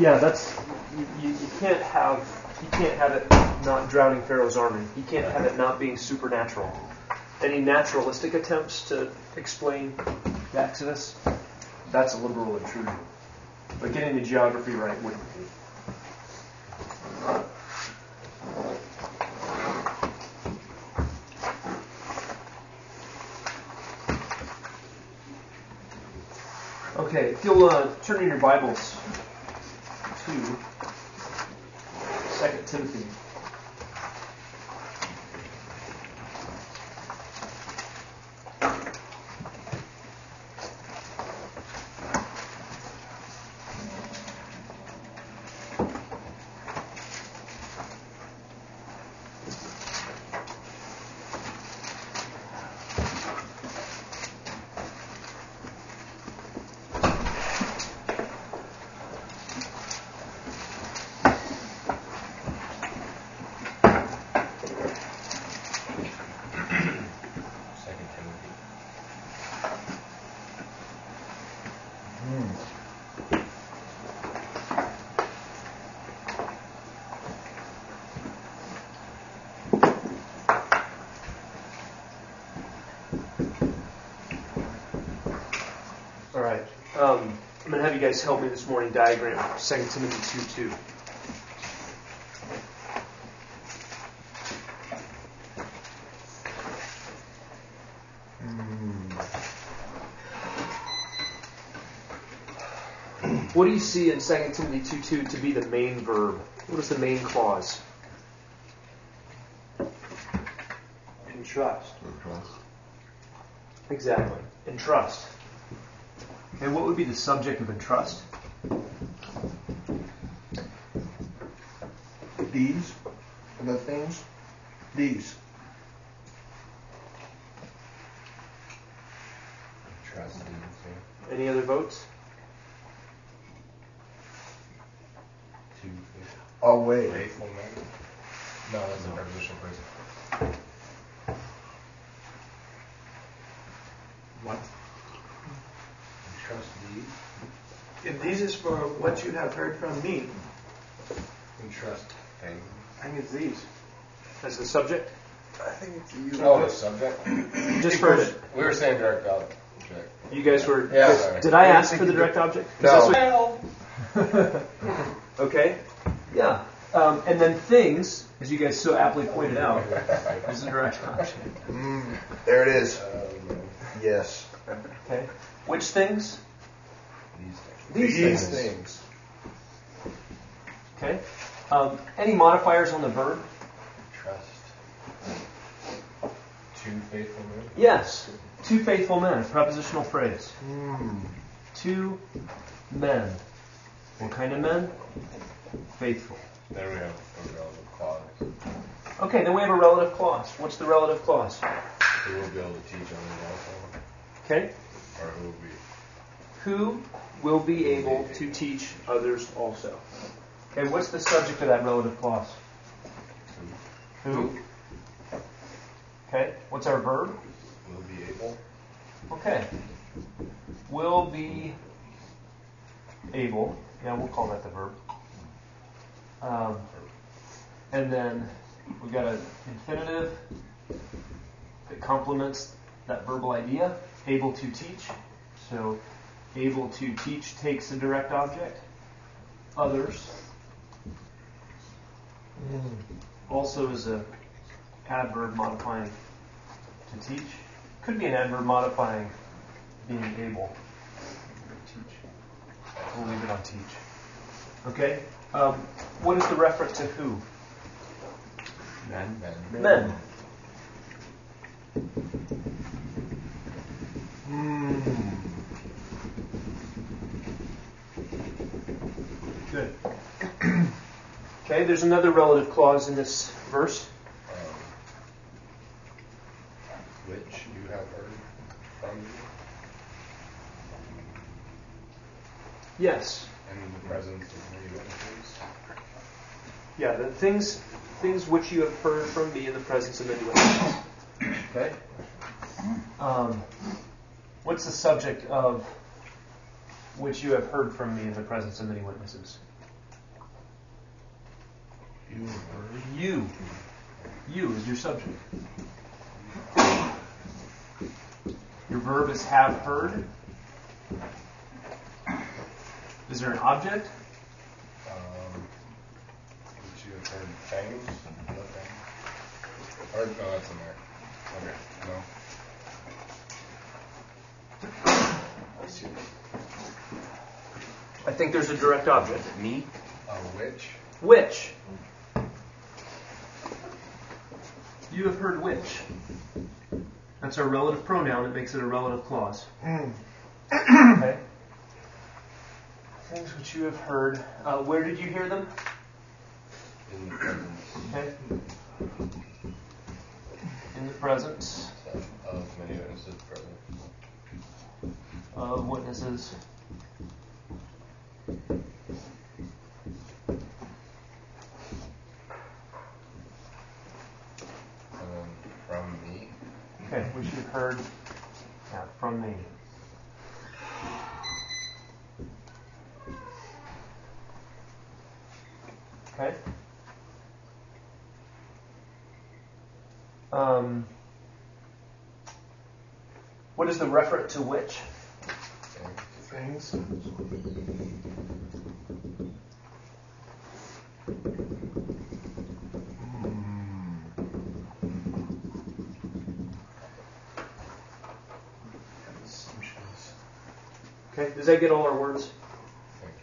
Yeah, that's you can't have it not drowning Pharaoh's army. You can't have it not being supernatural. Any naturalistic attempts to explain the Exodus, that's a liberal intrusion. But getting the geography right wouldn't be. Okay, if you'll turn in your Bibles to 2 Timothy. All right. I'm going to have you guys help me this morning diagram 2 Timothy 2:2. What do you see in 2 Timothy 2:2 to be the main verb? What is the main clause? Entrust. Exactly. Entrust. And what would be the subject of entrust? These are the things. These. Entrust these, yeah. Any other votes? Two Away. faithful men. No, that's a prepositional phrase. What? Entrust these. And these is for what you have heard from me. Entrust things. I think it's these. As the subject? I think it's you. Oh, the subject? Just for it. We were saying direct object. You guys were... Yeah, sorry. Did I ask for the direct object? No. Okay. Yeah. And then things, as you guys so aptly pointed out, is the direct object. There it is. Yes. Okay. Which things? These things. Okay. Any modifiers on the verb? Trust. Two faithful men. Yes. Two faithful men, a prepositional phrase. Two men. What kind of men? Faithful. Then we have a relative clause. Okay, then we have a relative clause. What's the relative clause? Who will be able to teach others also? Okay. Or who will be? Who will be able to teach others also? Okay, what's the subject of that relative clause? Who? Okay, what's our verb? Will be able. Okay. Will be able. Yeah, we'll call that the verb. And then we've got an infinitive that complements that verbal idea. Able to teach. So able to teach takes a direct object. Others also is a adverb modifying to teach. Could be an adverb modifying being able to teach. We'll leave it on teach. Okay? What is the reference to who? Men. Men. Good. Okay, there's another relative clause in this verse. Which you have heard from me. Yes. And in the presence of many witnesses. Yeah, the things which you have heard from me in the presence of many witnesses. Okay? What's the subject of which you have heard from me in the presence of many witnesses? You heard. You. You is your subject. Your verb is have heard. Is there an object? Would you have heard things? Nothing. Or, no, that's in there. Okay, no. I think there's a direct object. Me? Which? Which? You have heard which. That's our relative pronoun. It makes it a relative clause. Okay. Things which you have heard. Where did you hear them? In the presence. Okay. In the presence Of many witnesses present. of witnesses. From me. Okay, which you've heard from me. Okay. What is the referent to which? Things. Okay, does that get all our words? Thank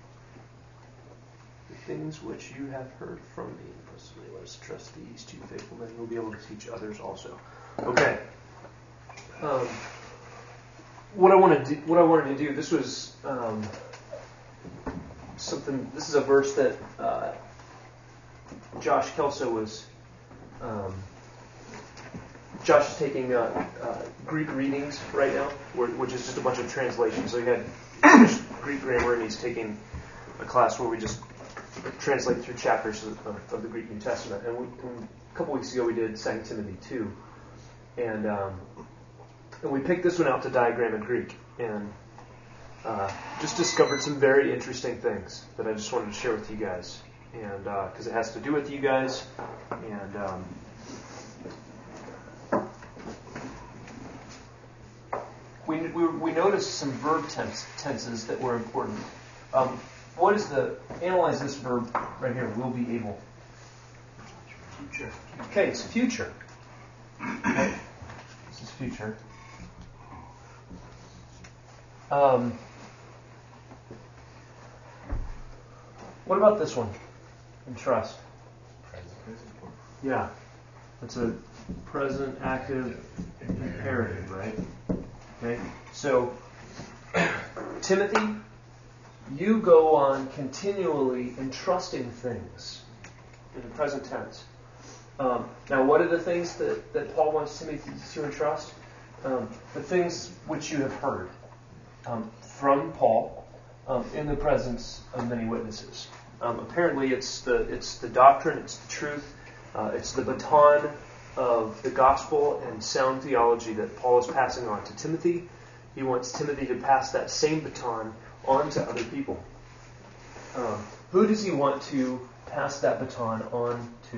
you. The things which you have heard from me, personally, let us trust these two faithful men who will be able to teach others also. Okay. What I wanted to do. This was something. This is a verse that Josh Kelso was. Josh is taking Greek readings right now, which is just a bunch of translations. So he had Greek grammar, and he's taking a class where we just translate through chapters of the Greek New Testament. And a couple weeks ago we did 2 Timothy 2, and we picked this one out to diagram in Greek, and just discovered some very interesting things that I just wanted to share with you guys, and because it has to do with you guys, and we noticed some verb tenses that were important. What is analyze this verb right here, will be able. Future. Okay, it's future. Okay. This is future. What about this one? Entrust. Present. Yeah. It's a present active imperative, right? Okay. So, Timothy, you go on continually entrusting things in the present tense. Now, what are the things that Paul wants Timothy to entrust? The things which you have heard from Paul in the presence of many witnesses. Apparently, it's the doctrine, it's the truth, it's the baton of the gospel and sound theology that Paul is passing on to Timothy. He wants Timothy to pass that same baton on to other people. Who does he want to pass that baton on to?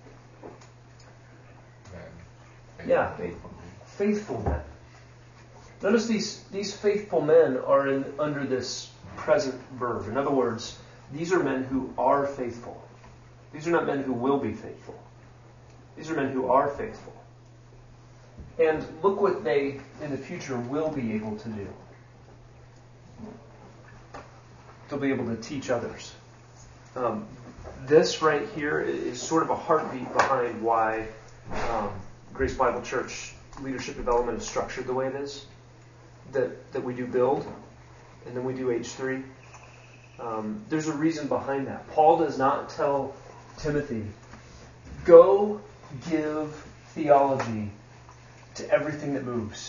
Men. Yeah, faithful men. Notice these faithful men are under this present verb. In other words, these are men who are faithful. These are not men who will be faithful. These are men who are faithful. And look what they, in the future, will be able to do. They'll be able to teach others. This right here is sort of a heartbeat behind why Grace Bible Church leadership development is structured the way it is. That we do build, and then we do H3. There's a reason behind that. Paul does not tell Timothy, go give theology to everything that moves.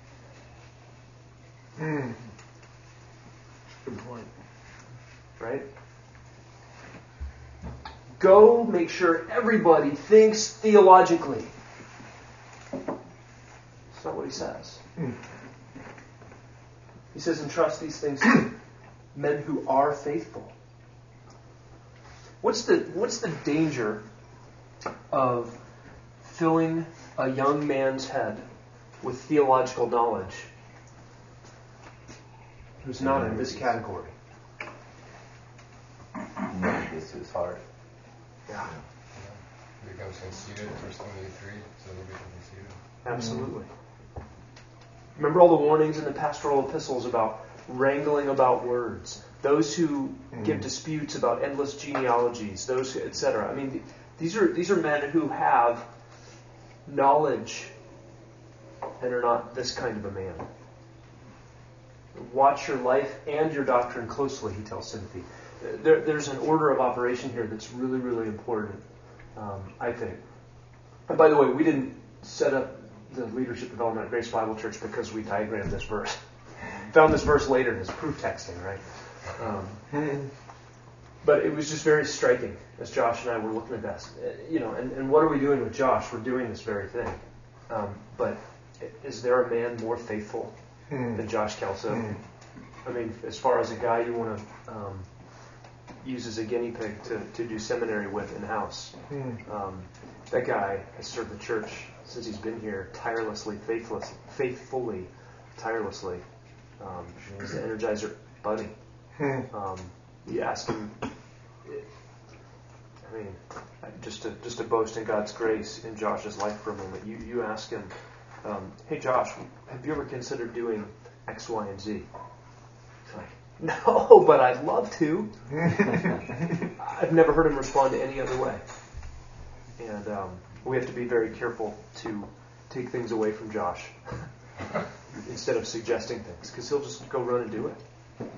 Good point. Right? Go make sure everybody thinks theologically. That's not what he says. He says, entrust these things to men who are faithful. What's the danger of filling a young man's head with theological knowledge who's not in this category? It's his heart. Yeah. Becomes conceited, 1 Timothy 3, so they'll become conceited. Absolutely. Remember all the warnings in the pastoral epistles about wrangling about words, those who give disputes about endless genealogies, those who, etc. I mean, these are men who have knowledge and are not this kind of a man. Watch your life and your doctrine closely, he tells Timothy. There's an order of operation here that's really, really important, I think. And by the way, we didn't set up the leadership development at Grace Bible Church because we diagrammed this verse. Found this verse later as proof texting, right? But it was just very striking as Josh and I were looking at this. And what are we doing with Josh? We're doing this very thing. But is there a man more faithful than Josh Kelso? I mean, as far as a guy you want to use as a guinea pig to do seminary with in-house. That guy has served the church since he's been here tirelessly, faithfully, tirelessly. He's an Energizer buddy. You ask him, I mean, just to boast in God's grace in Josh's life for a moment, you ask him, hey Josh, have you ever considered doing X, Y, and Z? He's like, no, but I'd love to. I've never heard him respond to any other way. And we have to be very careful to take things away from Josh instead of suggesting things, because he'll just go run and do it.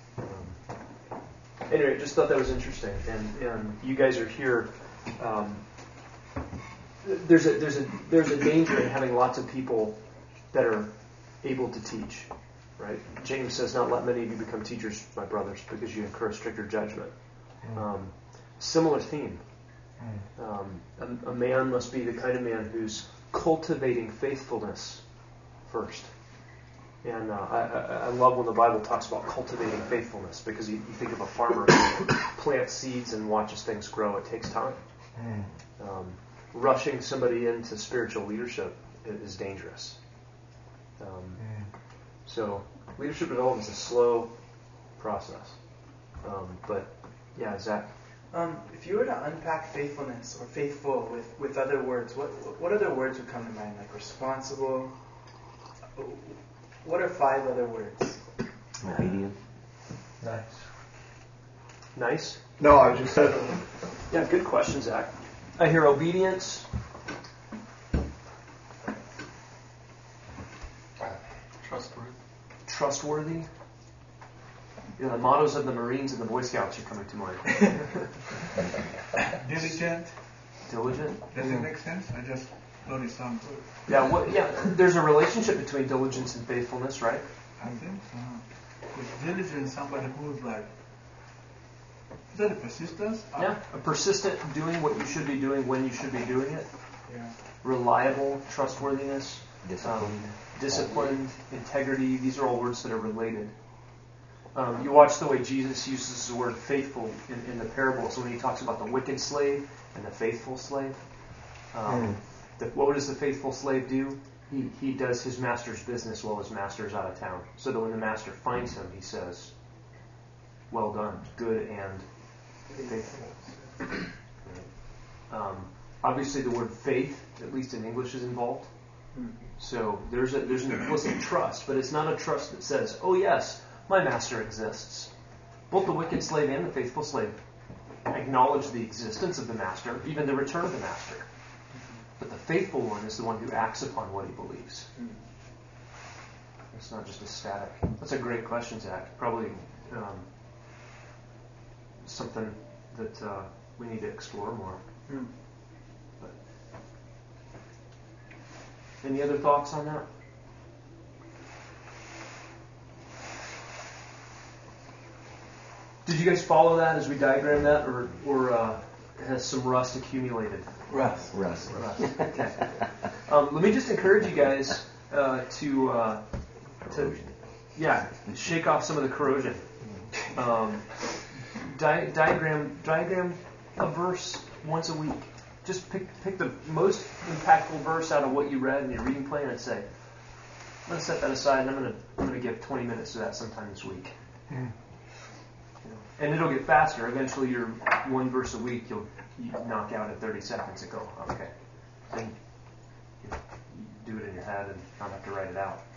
Anyway, just thought that was interesting. And you guys are here. There's a danger in having lots of people that are able to teach. Right? James says, "Not let many of you become teachers, my brothers, because you incur stricter judgment." Similar theme. A man must be the kind of man who's cultivating faithfulness first. And I love when the Bible talks about cultivating faithfulness, because you think of a farmer who plants seeds and watches things grow. It takes time. Rushing somebody into spiritual leadership is dangerous. So leadership development is a slow process. But yeah, Zach? If you were to unpack faithfulness or faithful with other words, what other words would come to mind? Like responsible? What are 5 other words? Obedient. Nice? No, I just said Yeah, good question, Zach. I hear obedience. Trustworthy. The mottos of the Marines and the Boy Scouts are coming to mind. Diligent. Diligent. Does it make sense? I just thought it sounded good. Yeah, there's a relationship between diligence and faithfulness, right? I think so. Because diligent is somebody who's like, is that a persistence? Yeah, a persistent doing what you should be doing when you should be doing it. Yeah. Reliable, trustworthiness. Disciplined. Integrity. These are all words that are related. You watch the way Jesus uses the word faithful in the parables when he talks about the wicked slave and the faithful slave. What does the faithful slave do? He does his master's business while his master's out of town. So that when the master finds him, he says, "Well done, good and faithful." Obviously, the word faith, at least in English, is involved. So there's an implicit trust, but it's not a trust that says, "Oh yes, my master exists." Both the wicked slave and the faithful slave acknowledge the existence of the master, even the return of the master. But the faithful one is the one who acts upon what he believes. It's not just a static. That's a great question, Zach. Probably something that we need to explore more. But any other thoughts on that? Did you guys follow that as we diagram that, or has some rust accumulated? Rust. Okay. Let me just encourage you guys to shake off some of the corrosion. Diagram a verse once a week. Just pick the most impactful verse out of what you read in your reading plan and say, I'm going to set that aside and I'm going to give 20 minutes to that sometime this week. And it'll get faster. Eventually, your one verse a week, you knock out in 30 seconds and go, okay. Then you do it in your head and not have to write it out.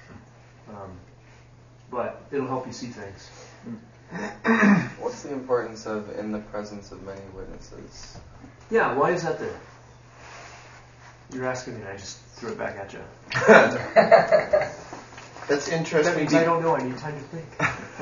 But it'll help you see things. What's the importance of in the presence of many witnesses? Yeah, why is that there? You're asking me and I just threw it back at you. That's interesting. That means I don't know. I need time to think.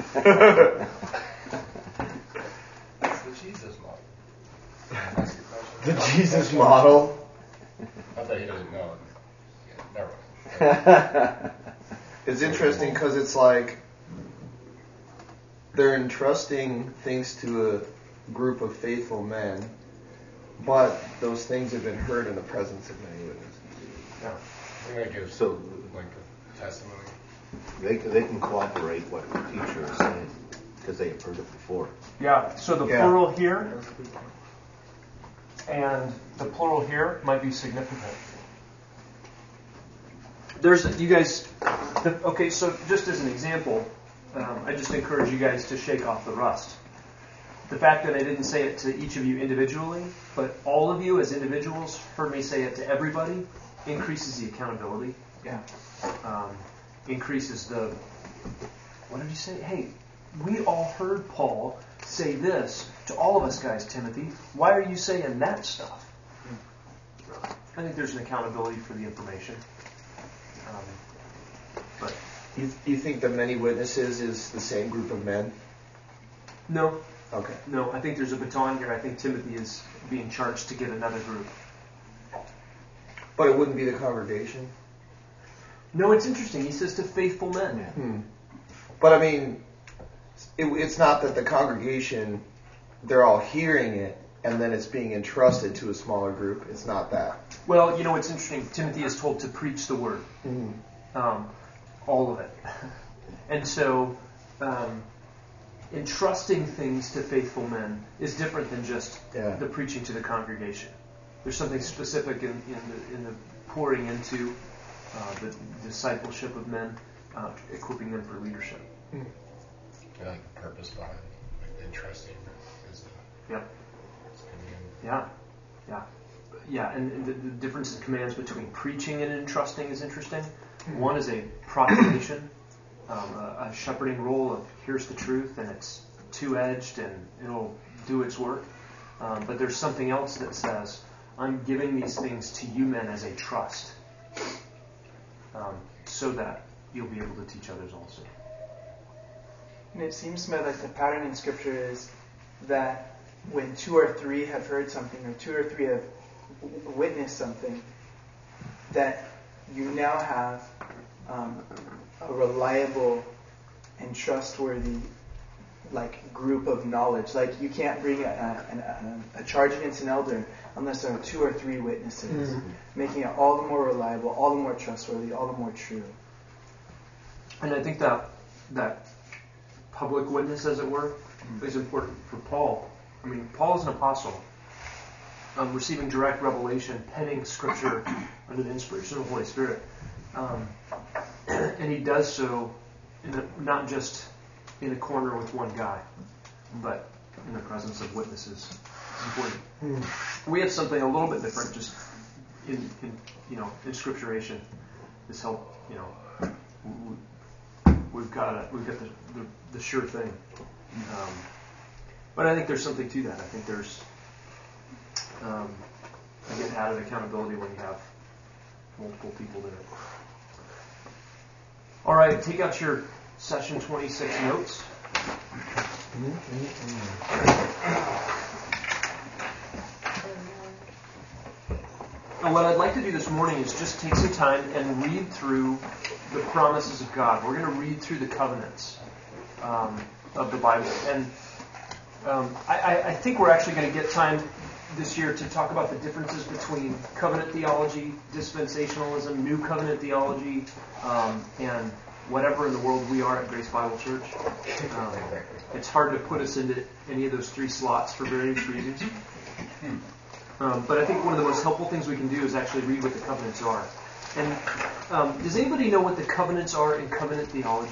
It's the Jesus model. Ask your question. The Jesus model. Not that he doesn't know. Yeah, never mind. It's interesting because it's like they're entrusting things to a group of faithful men, but those things have been heard in the presence of many witnesses. Yeah. I think that gives So like a testimony. they can cooperate what the teacher is saying because they have heard it before. Yeah, so the plural here and the plural here might be significant. Okay, so just as an example, I just encourage you guys to shake off the rust. The fact that I didn't say it to each of you individually, but all of you as individuals heard me say it to everybody, increases the accountability. Yeah. Increases the, what did you say? Hey, we all heard Paul say this to all of us guys, Timothy. Why are you saying that stuff? I think there's an accountability for the information. But You think the many witnesses is the same group of men? no, Okay. no, I think there's a baton here. I think Timothy is being charged to get another group. But it wouldn't be the congregation? No, it's interesting. He says to faithful men. But I mean, it's not that the congregation, they're all hearing it, and then it's being entrusted to a smaller group. It's not that. Well, you know what's interesting? Timothy is told to preach the word. All of it. And so, entrusting things to faithful men is different than just the preaching to the congregation. There's something specific in the pouring into the discipleship of men, equipping them for leadership. I like the purpose behind it. Like entrusting is the Yep. command. Yeah, and the difference in commands between preaching and entrusting is interesting. One is a proclamation, a shepherding role of here's the truth, and it's two-edged and it'll do its work. But there's something else that says, I'm giving these things to you men as a trust, so that you'll be able to teach others also. And it seems to me like the pattern in Scripture is that when 2 or 3 have heard something, or 2 or 3 have witnessed something, that you now have a reliable and trustworthy group of knowledge. Like you can't bring a charge against an elder unless there are 2 or 3 witnesses, making it all the more reliable, all the more trustworthy, all the more true. And I think that public witness, as it were, is important for Paul. I mean, Paul is an apostle, receiving direct revelation, penning Scripture under the inspiration of the Holy Spirit. And he does so not just in a corner with one guy, but in the presence of witnesses. It's important. We have something a little bit different, just in scripturation. This help, we've got the sure thing. But I think there's something to that. I think there's again added accountability when you have multiple people there. All right, take out your session 26 notes. And what I'd like to do this morning is just take some time and read through the promises of God. We're going to read through the covenants of the Bible. And I think we're actually going to get time this year to talk about the differences between covenant theology, dispensationalism, new covenant theology, and whatever in the world we are at Grace Bible Church. It's hard to put us into any of those 3 slots for various reasons. But I think one of the most helpful things we can do is actually read what the covenants are. And does anybody know what the covenants are in covenant theology?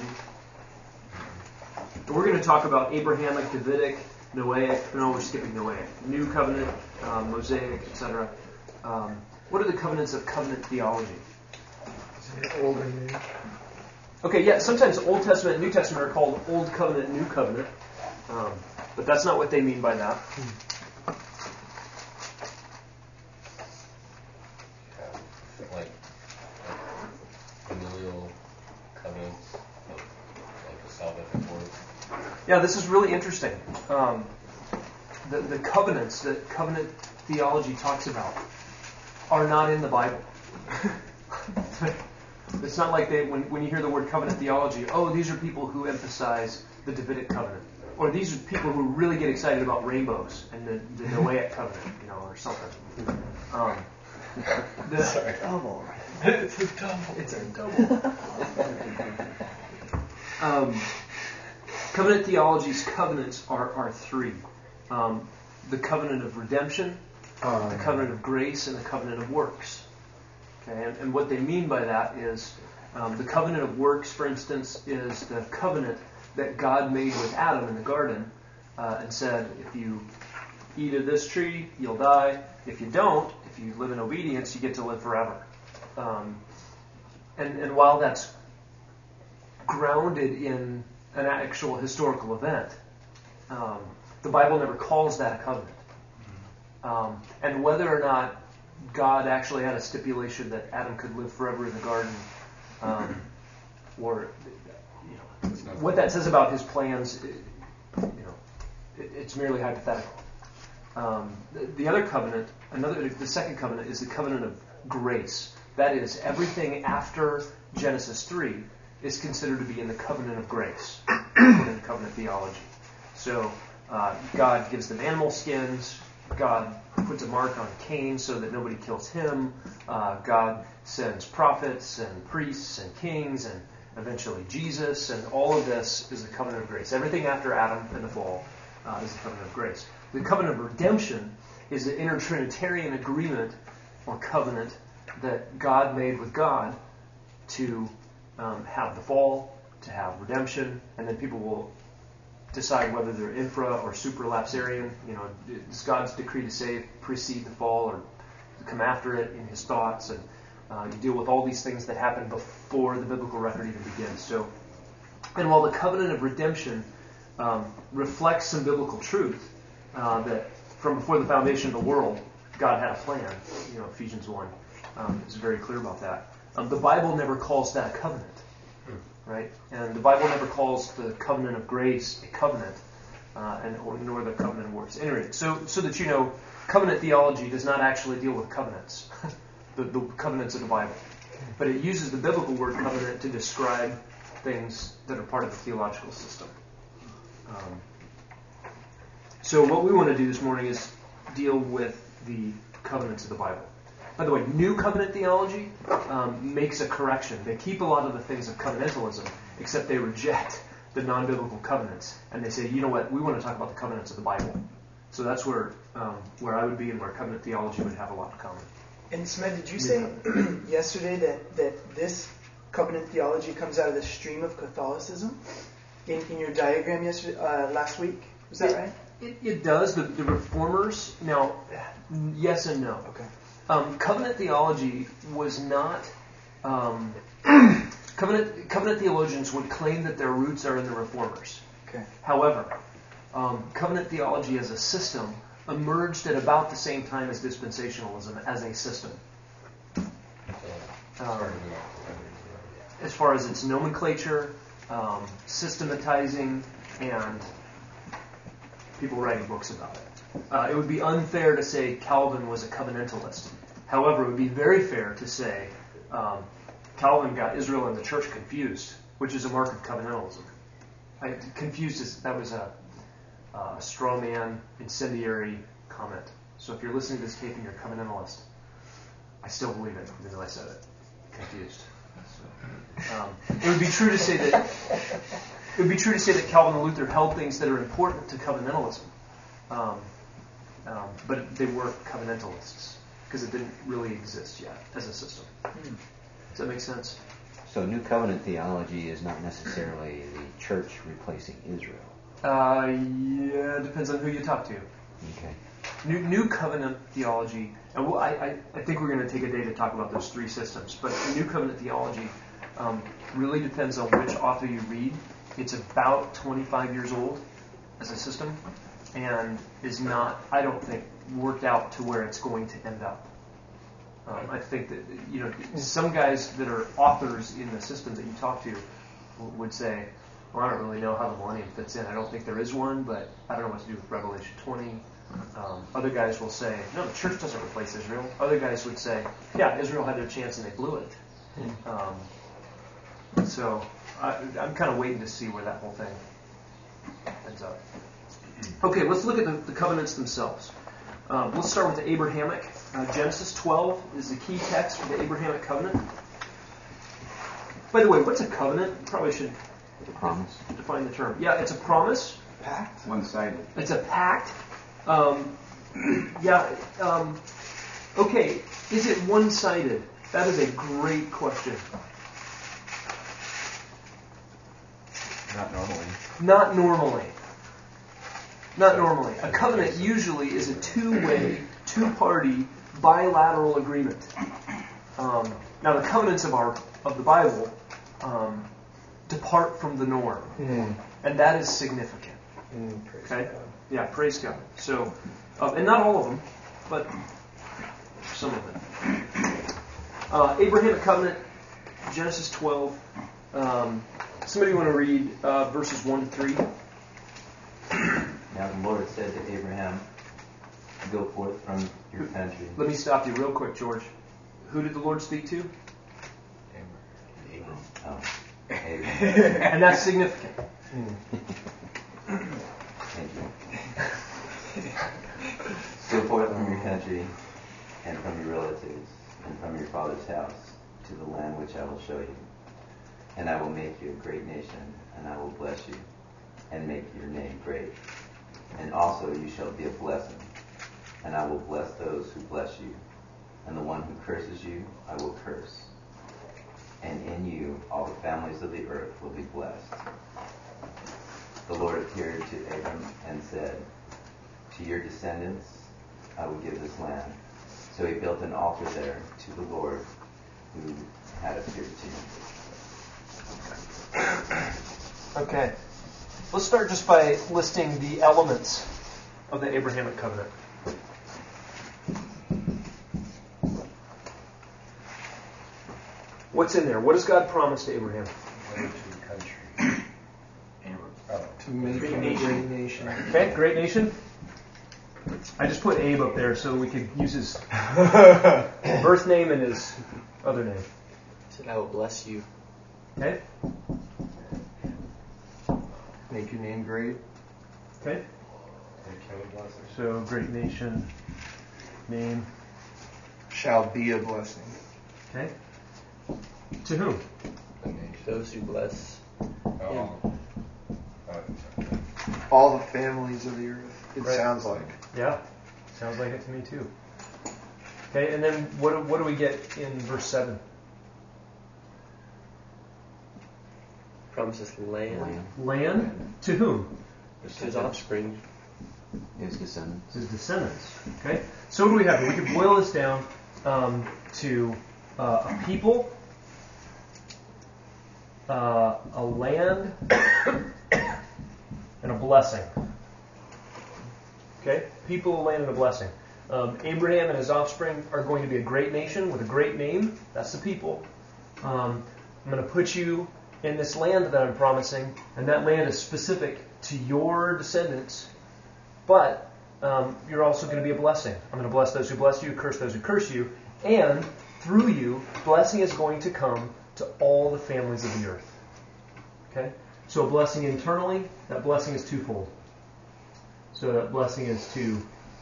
We're going to talk about Abrahamic, Davidic, Noahic. No, we're skipping Noahic. New covenant, Mosaic, etc. What are the covenants of covenant theology? Old and new. Okay, yeah, sometimes Old Testament and New Testament are called Old Covenant, New Covenant. But that's not what they mean by that. Like familial covenants of like the salvific word. Yeah, this is really interesting. The covenants that covenant theology talks about are not in the Bible. It's not like when you hear the word covenant theology, oh, these are people who emphasize the Davidic covenant. Or these are people who really get excited about rainbows and the Noahic covenant, or something. Double. It's a double. It's a double. Covenant theology's covenants are three. The covenant of redemption, the covenant of grace, and the covenant of works. Okay, and what they mean by that is the covenant of works, for instance, is the covenant that God made with Adam in the garden and said, if you eat of this tree, you'll die. If you don't, if you live in obedience, you get to live forever. And while that's grounded in an actual historical event, the Bible never calls that a covenant. And whether or not God actually had a stipulation that Adam could live forever in the garden, or what that says about his plans, it's merely hypothetical. The other covenant, the second covenant, is the covenant of grace. That is, everything after Genesis 3 is considered to be in the covenant of grace, according to covenant theology. So God gives them animal skins. God puts a mark on Cain so that nobody kills him. God sends prophets and priests and kings and eventually Jesus, and all of this is the covenant of grace. Everything after Adam and the fall is the covenant of grace. The covenant of redemption is the intertrinitarian agreement or covenant that God made with God to have the fall, to have redemption, and then people will decide whether they're infra or supralapsarian. Does God's decree to save precede the fall or come after it in his thoughts? And you deal with all these things that happen before the biblical record even begins. And while the covenant of redemption reflects some biblical truth that from before the foundation of the world, God had a plan. Ephesians 1 is very clear about that. The Bible never calls that a covenant, right? And the Bible never calls the covenant of grace a covenant, nor the covenant of works. Anyway, so that you know, covenant theology does not actually deal with covenants, the covenants of the Bible, but it uses the biblical word covenant to describe things that are part of the theological system. So what we want to do this morning is deal with the covenants of the Bible. By the way, New Covenant theology makes a correction. They keep a lot of the things of covenantalism, except they reject the non-biblical covenants. And they say, you know what, we want to talk about the covenants of the Bible. So that's where I would be and where covenant theology would have a lot in common. And Smed, did you say yesterday that this covenant theology comes out of the stream of Catholicism in your diagram last week? Was that right? It does. The Reformers, now, yes and no. Okay. Covenant theology was not... Covenant theologians would claim that their roots are in the Reformers. Okay. However, covenant theology as a system emerged at about the same time as dispensationalism as a system. As far as its nomenclature, systematizing, and people writing books about it. It would be unfair to say Calvin was a covenantalist. However, it would be very fair to say Calvin got Israel and the church confused, which is a mark of covenantalism. That was a straw man, incendiary comment. So if you're listening to this tape and you're a covenantalist, I still believe it, even though I said it. Confused. So, it would be true to say that Calvin and Luther held things that are important to covenantalism. but they were covenantalists because it didn't really exist yet as a system. Does that make sense? So New Covenant theology is not necessarily the church replacing Israel. Yeah, it depends on who you talk to. Okay. New Covenant theology, and I think we're going to take a day to talk about those three systems, but New Covenant theology really depends on which author you read. It's about 25 years old as a system, and is not, I don't think, worked out to where it's going to end up. I think that, some guys that are authors in the system that you talk to would say, well, I don't really know how the millennium fits in. I don't think there is one, but I don't know what to do with Revelation 20. Other guys will say, no, the church doesn't replace Israel. Other guys would say, yeah, Israel had their chance and they blew it. So I'm kind of waiting to see where that whole thing ends up. Okay, let's look at the covenants themselves. Let's start with the Abrahamic. Genesis 12 is the key text for the Abrahamic covenant. By the way, what's a covenant? Probably should Promise. define the term. Yeah, it's a promise. Pact? One-sided. It's a pact. Okay, is it one-sided? That is a great question. Not normally. Not normally. Not normally. A covenant usually is a two-way, two-party, bilateral agreement. Now, the covenants of the Bible depart from the norm, and that is significant. Okay? God. Yeah, praise God. So, and not all of them, but some of them. Abrahamic covenant, Genesis 12. Somebody want to read verses 1 to 3? Now the Lord said to Abraham, go forth from your country. Let me stop you real quick, George. Who did the Lord speak to? Abram. Oh, Abraham. And that's significant. Thank you. Go forth from your country and from your relatives and from your father's house to the land which I will show you. And I will make you a great nation, and I will bless you and make your name great. And also you shall be a blessing, and I will bless those who bless you, and the one who curses you I will curse. And in you all the families of the earth will be blessed. The Lord appeared to Abram and said, to your descendants I will give this land. So he built an altar there to the Lord who had appeared to him. Okay. Let's start just by listing the elements of the Abrahamic covenant. What's in there? What does God promise to Abraham? Way to the country. To make a great nation. Okay, great nation. I just put Abe up there so we could use his birth name and his other name. Said, I will bless you. Okay? Make your name great. Okay? So, great nation, name. Shall be a blessing. Okay? To whom? Those who bless. All the families of the earth. It Right. sounds like. Yeah. Sounds like it to me too. Okay, and then what do we get in verse 7? Promises land. Land? To whom? His offspring. His descendants. His descendants. Okay? So what do we have? We could boil this down to a people, a land, and a blessing. Okay? People, a land, and a blessing. Abraham and his offspring are going to be a great nation with a great name. That's the people. I'm going to put you in this land that I'm promising, and that land is specific to your descendants, but you're also going to be a blessing. I'm going to bless those who bless you, curse those who curse you, and through you, blessing is going to come to all the families of the earth. Okay? So a blessing internally, that blessing is twofold. So that blessing is to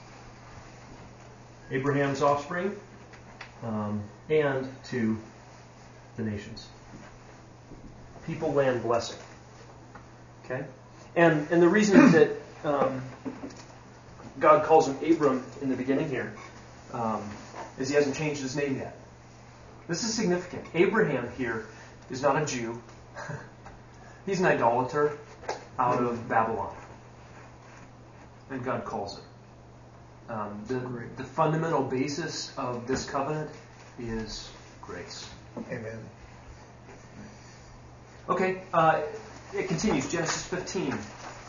Abraham's offspring and to the nations. People, land, blessing. Okay? And the reason that God calls him Abram in the beginning here, is he hasn't changed his name yet. This is significant. Abraham here is not a Jew. He's an idolater out of Babylon. And God calls him. The fundamental basis of this covenant is grace. Amen. Okay, it continues. Genesis 15.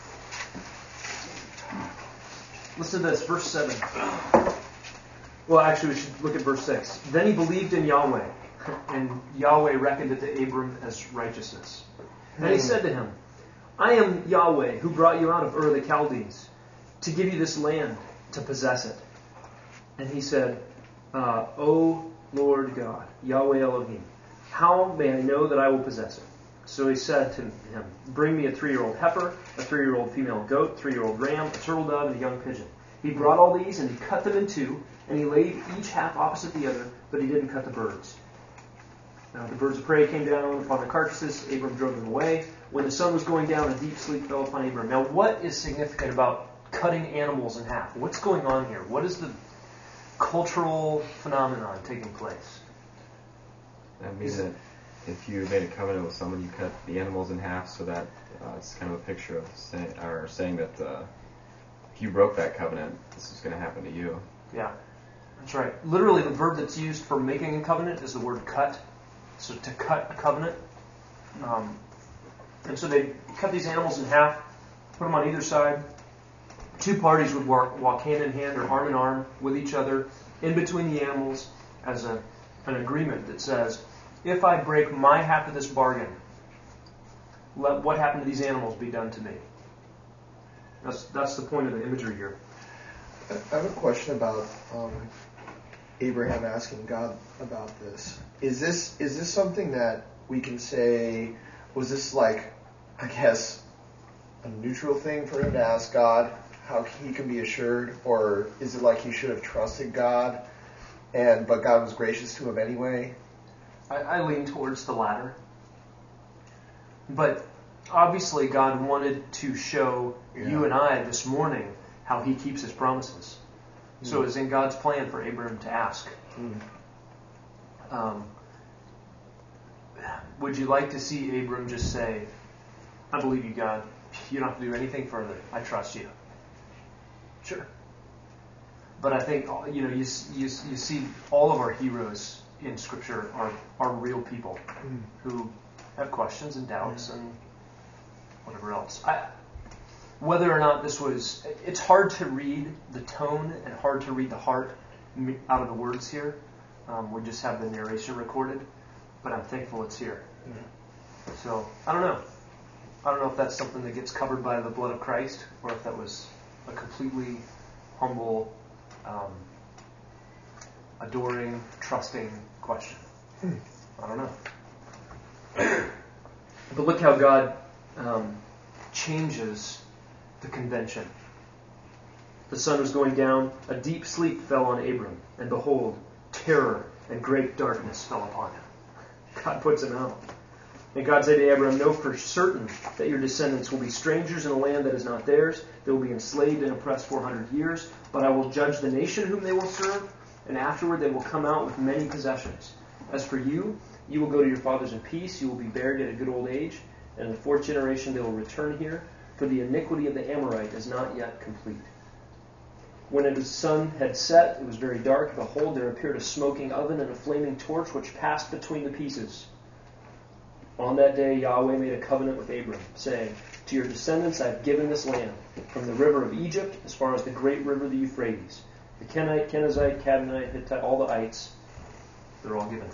Listen to this, verse 7. Well, actually, we should look at verse 6. Then he believed in Yahweh, and Yahweh reckoned it to Abram as righteousness. And he said to him, I am Yahweh, who brought you out of Ur of the Chaldees, to give you this land, to possess it. And he said, O Lord God, Yahweh Elohim, how may I know that I will possess it? So he said to him, bring me a 3-year-old heifer, a 3-year-old female goat, 3-year-old ram, a turtle dove, and a young pigeon. He brought all these, and he cut them in two, and he laid each half opposite the other, but he didn't cut the birds. Now the birds of prey came down upon the carcasses. Abram drove them away. When the sun was going down, a deep sleep fell upon Abram. Now what is significant about cutting animals in half? What's going on here? What is the cultural phenomenon taking place? That means that if you made a covenant with someone, you cut the animals in half, so that it's kind of a picture of saying that if you broke that covenant, this is going to happen to you. Yeah, that's right. Literally, the verb that's used for making a covenant is the word cut. So to cut a covenant. And so they cut these animals in half, put them on either side. Two parties would walk hand in hand or arm in arm with each other in between the animals as an agreement that says, if I break my half of this bargain, let what happened to these animals be done to me. That's the point of the imagery here. I have a question about Abraham asking God about this. Is this something that we can say, was this like, I guess, a neutral thing for him to ask God how he can be assured? Or is it like he should have trusted God, but God was gracious to him anyway? I lean towards the latter. But obviously God wanted to show you and I this morning how he keeps his promises. So it's in God's plan for Abraham to ask. Would you like to see Abram just say, I believe you, God. You don't have to do anything further. I trust you. Sure. But I think you see all of our heroes in Scripture are real people who have questions and doubts and whatever else. Whether or not it's hard to read the tone and hard to read the heart out of the words here. We just have the narration recorded, but I'm thankful it's here. So, I don't know. I don't know if that's something that gets covered by the blood of Christ, or if that was a completely humble, adoring, trusting question. I don't know. But look how God changes the convention. The sun was going down, a deep sleep fell on Abram, and behold, terror and great darkness fell upon him. God puts him out. And God said to Abram, know for certain that your descendants will be strangers in a land that is not theirs. They will be enslaved and oppressed 400 years. But I will judge the nation whom they will serve, and afterward they will come out with many possessions. As for you, you will go to your fathers in peace. You will be buried at a good old age. And in the 4th generation they will return here, for the iniquity of the Amorite is not yet complete. When the sun had set, it was very dark. Behold, there appeared a smoking oven and a flaming torch which passed between the pieces. On that day Yahweh made a covenant with Abram, saying, to your descendants I have given this land, from the river of Egypt as far as the great river the Euphrates. The Kenite, Kenizzite, Cadmonite, Hittite, all the ites, they're all given.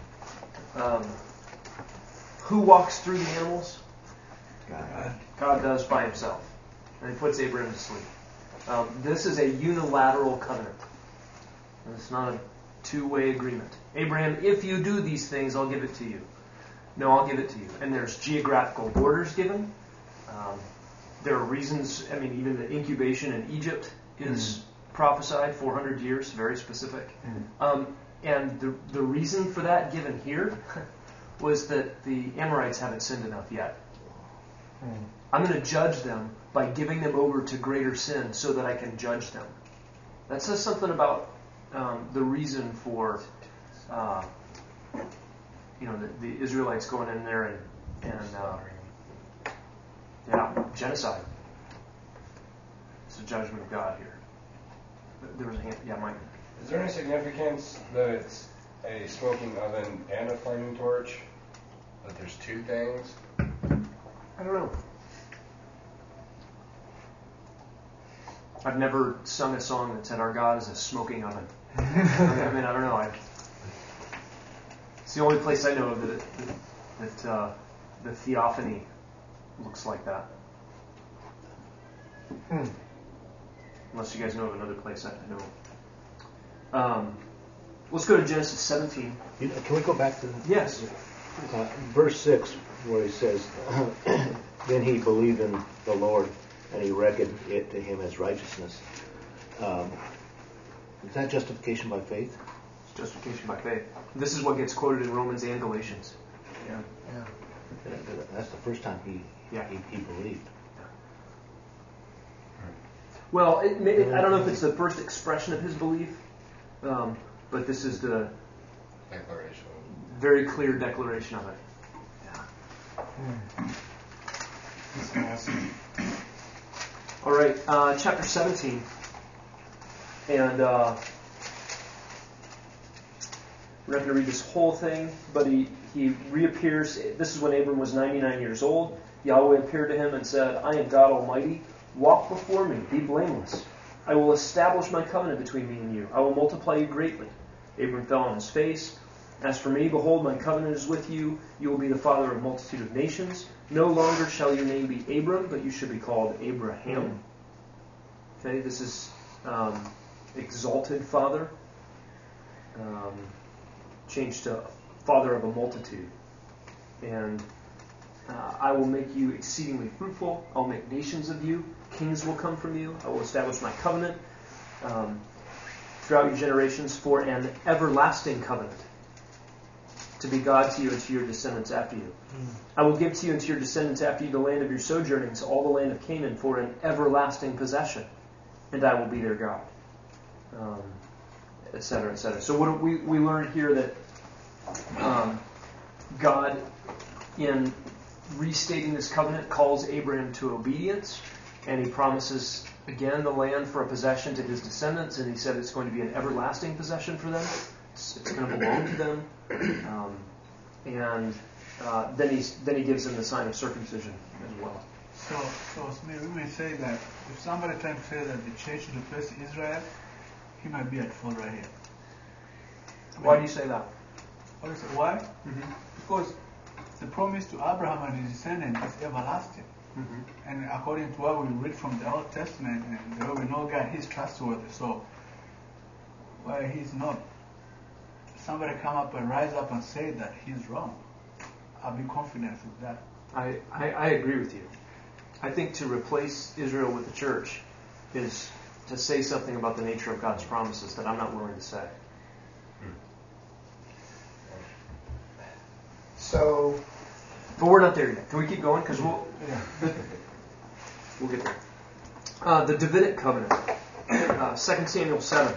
Who walks through the animals? God does by himself. And he puts Abraham to sleep. This is a unilateral covenant. It's not a two-way agreement. Abraham, if you do these things, I'll give it to you. No, I'll give it to you. And there's geographical borders given. There are reasons, even the incubation in Egypt is prophesied, 400 years, very specific. And the reason for that given here was that the Amorites haven't sinned enough yet. I'm going to judge them by giving them over to greater sin so that I can judge them. That says something about the reason for the Israelites going in there and genocide. It's a judgment of God here. There was a hand. Yeah, Mike. Is there any significance that it's a smoking oven and a flaming torch? That there's two things? I don't know. I've never sung a song that said our God is a smoking oven. I don't know. It's the only place I know of that the theophany looks like that. Unless you guys know of another place I know. Let's go to Genesis 17. Can we go back to Yes. Verse 6, where he says, then he believed in the Lord, and he reckoned it to him as righteousness. Is that justification by faith? It's justification by faith. This is what gets quoted in Romans and Galatians. Yeah. That's the first time he believed. Well, I don't know if it's the first expression of his belief, but this is the Declaration. Very clear declaration of it. Yeah. That's awesome. All right, chapter 17. And we're not going to read this whole thing, but he reappears. This is when Abram was 99 years old. Yahweh appeared to him and said, I am God Almighty. Walk before me. Be blameless. I will establish my covenant between me and you. I will multiply you greatly. Abram fell on his face. As for me, behold, my covenant is with you. You will be the father of a multitude of nations. No longer shall your name be Abram, but you should be called Abraham. Okay, this is exalted father. Changed to father of a multitude. And I will make you exceedingly fruitful. I'll make nations of you. Kings will come from you. I will establish my covenant throughout your generations for an everlasting covenant, to be God to you and to your descendants after you. I will give to you and to your descendants after you the land of your sojournings, all the land of Canaan, for an everlasting possession, and I will be their God. Etc., etc. So what we learned here that God, in restating this covenant, calls Abraham to obedience, and he promises again the land for a possession to his descendants, and he said it's going to be an everlasting possession for them. It's going to belong to them, and then he gives them the sign of circumcision as well. So Smith, we may say that if somebody trying to say that the church is replacing Israel, he might be at fault right here. Why do you say that? Why? Mm-hmm. Because the promise to Abraham and his descendants is everlasting. Mm-hmm. And according to what we read from the Old Testament, and the way we know God, He's trustworthy. So, why He's not? Somebody come up and rise up and say that He's wrong. I'll be confident with that. I agree with you. I think to replace Israel with the church is to say something about the nature of God's promises that I'm not willing to say. So, but we're not there yet. Can we keep going? Because we'll get there. The Davidic covenant, 2 Samuel 7.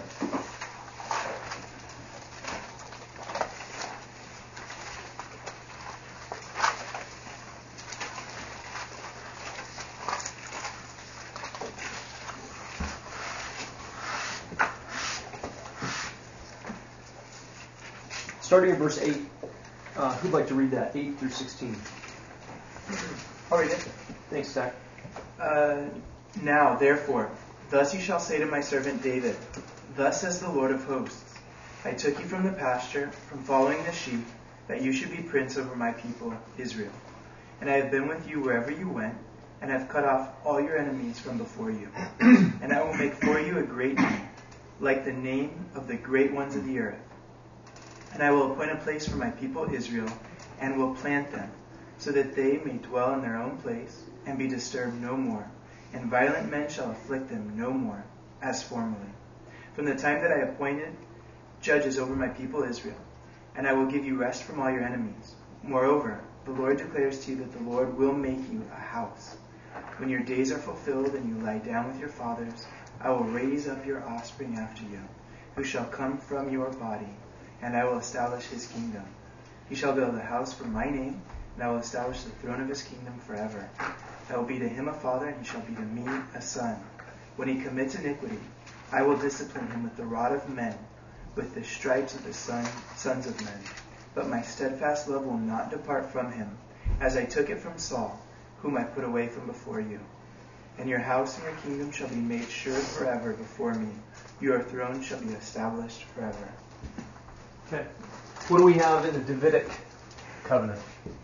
Starting at verse 8. Who'd like to read that? 8 through 16. I'll read it. Thanks, Zach. Now, therefore, thus you shall say to my servant David, Thus says the Lord of hosts, I took you from the pasture, from following the sheep, that you should be prince over my people, Israel. And I have been with you wherever you went, and have cut off all your enemies from before you. And I will make for you a great name, like the name of the great ones of the earth. And I will appoint a place for my people Israel, and will plant them, so that they may dwell in their own place, and be disturbed no more. And violent men shall afflict them no more, as formerly. From the time that I appointed judges over my people Israel, and I will give you rest from all your enemies. Moreover, the Lord declares to you that the Lord will make you a house. When your days are fulfilled and you lie down with your fathers, I will raise up your offspring after you, who shall come from your body, and I will establish his kingdom. He shall build a house for my name, and I will establish the throne of his kingdom forever. I will be to him a father, and he shall be to me a son. When he commits iniquity, I will discipline him with the rod of men, with the stripes of the sons of men. But my steadfast love will not depart from him, as I took it from Saul, whom I put away from before you. And your house and your kingdom shall be made sure forever before me. Your throne shall be established forever. Okay. What do we have in the Davidic covenant?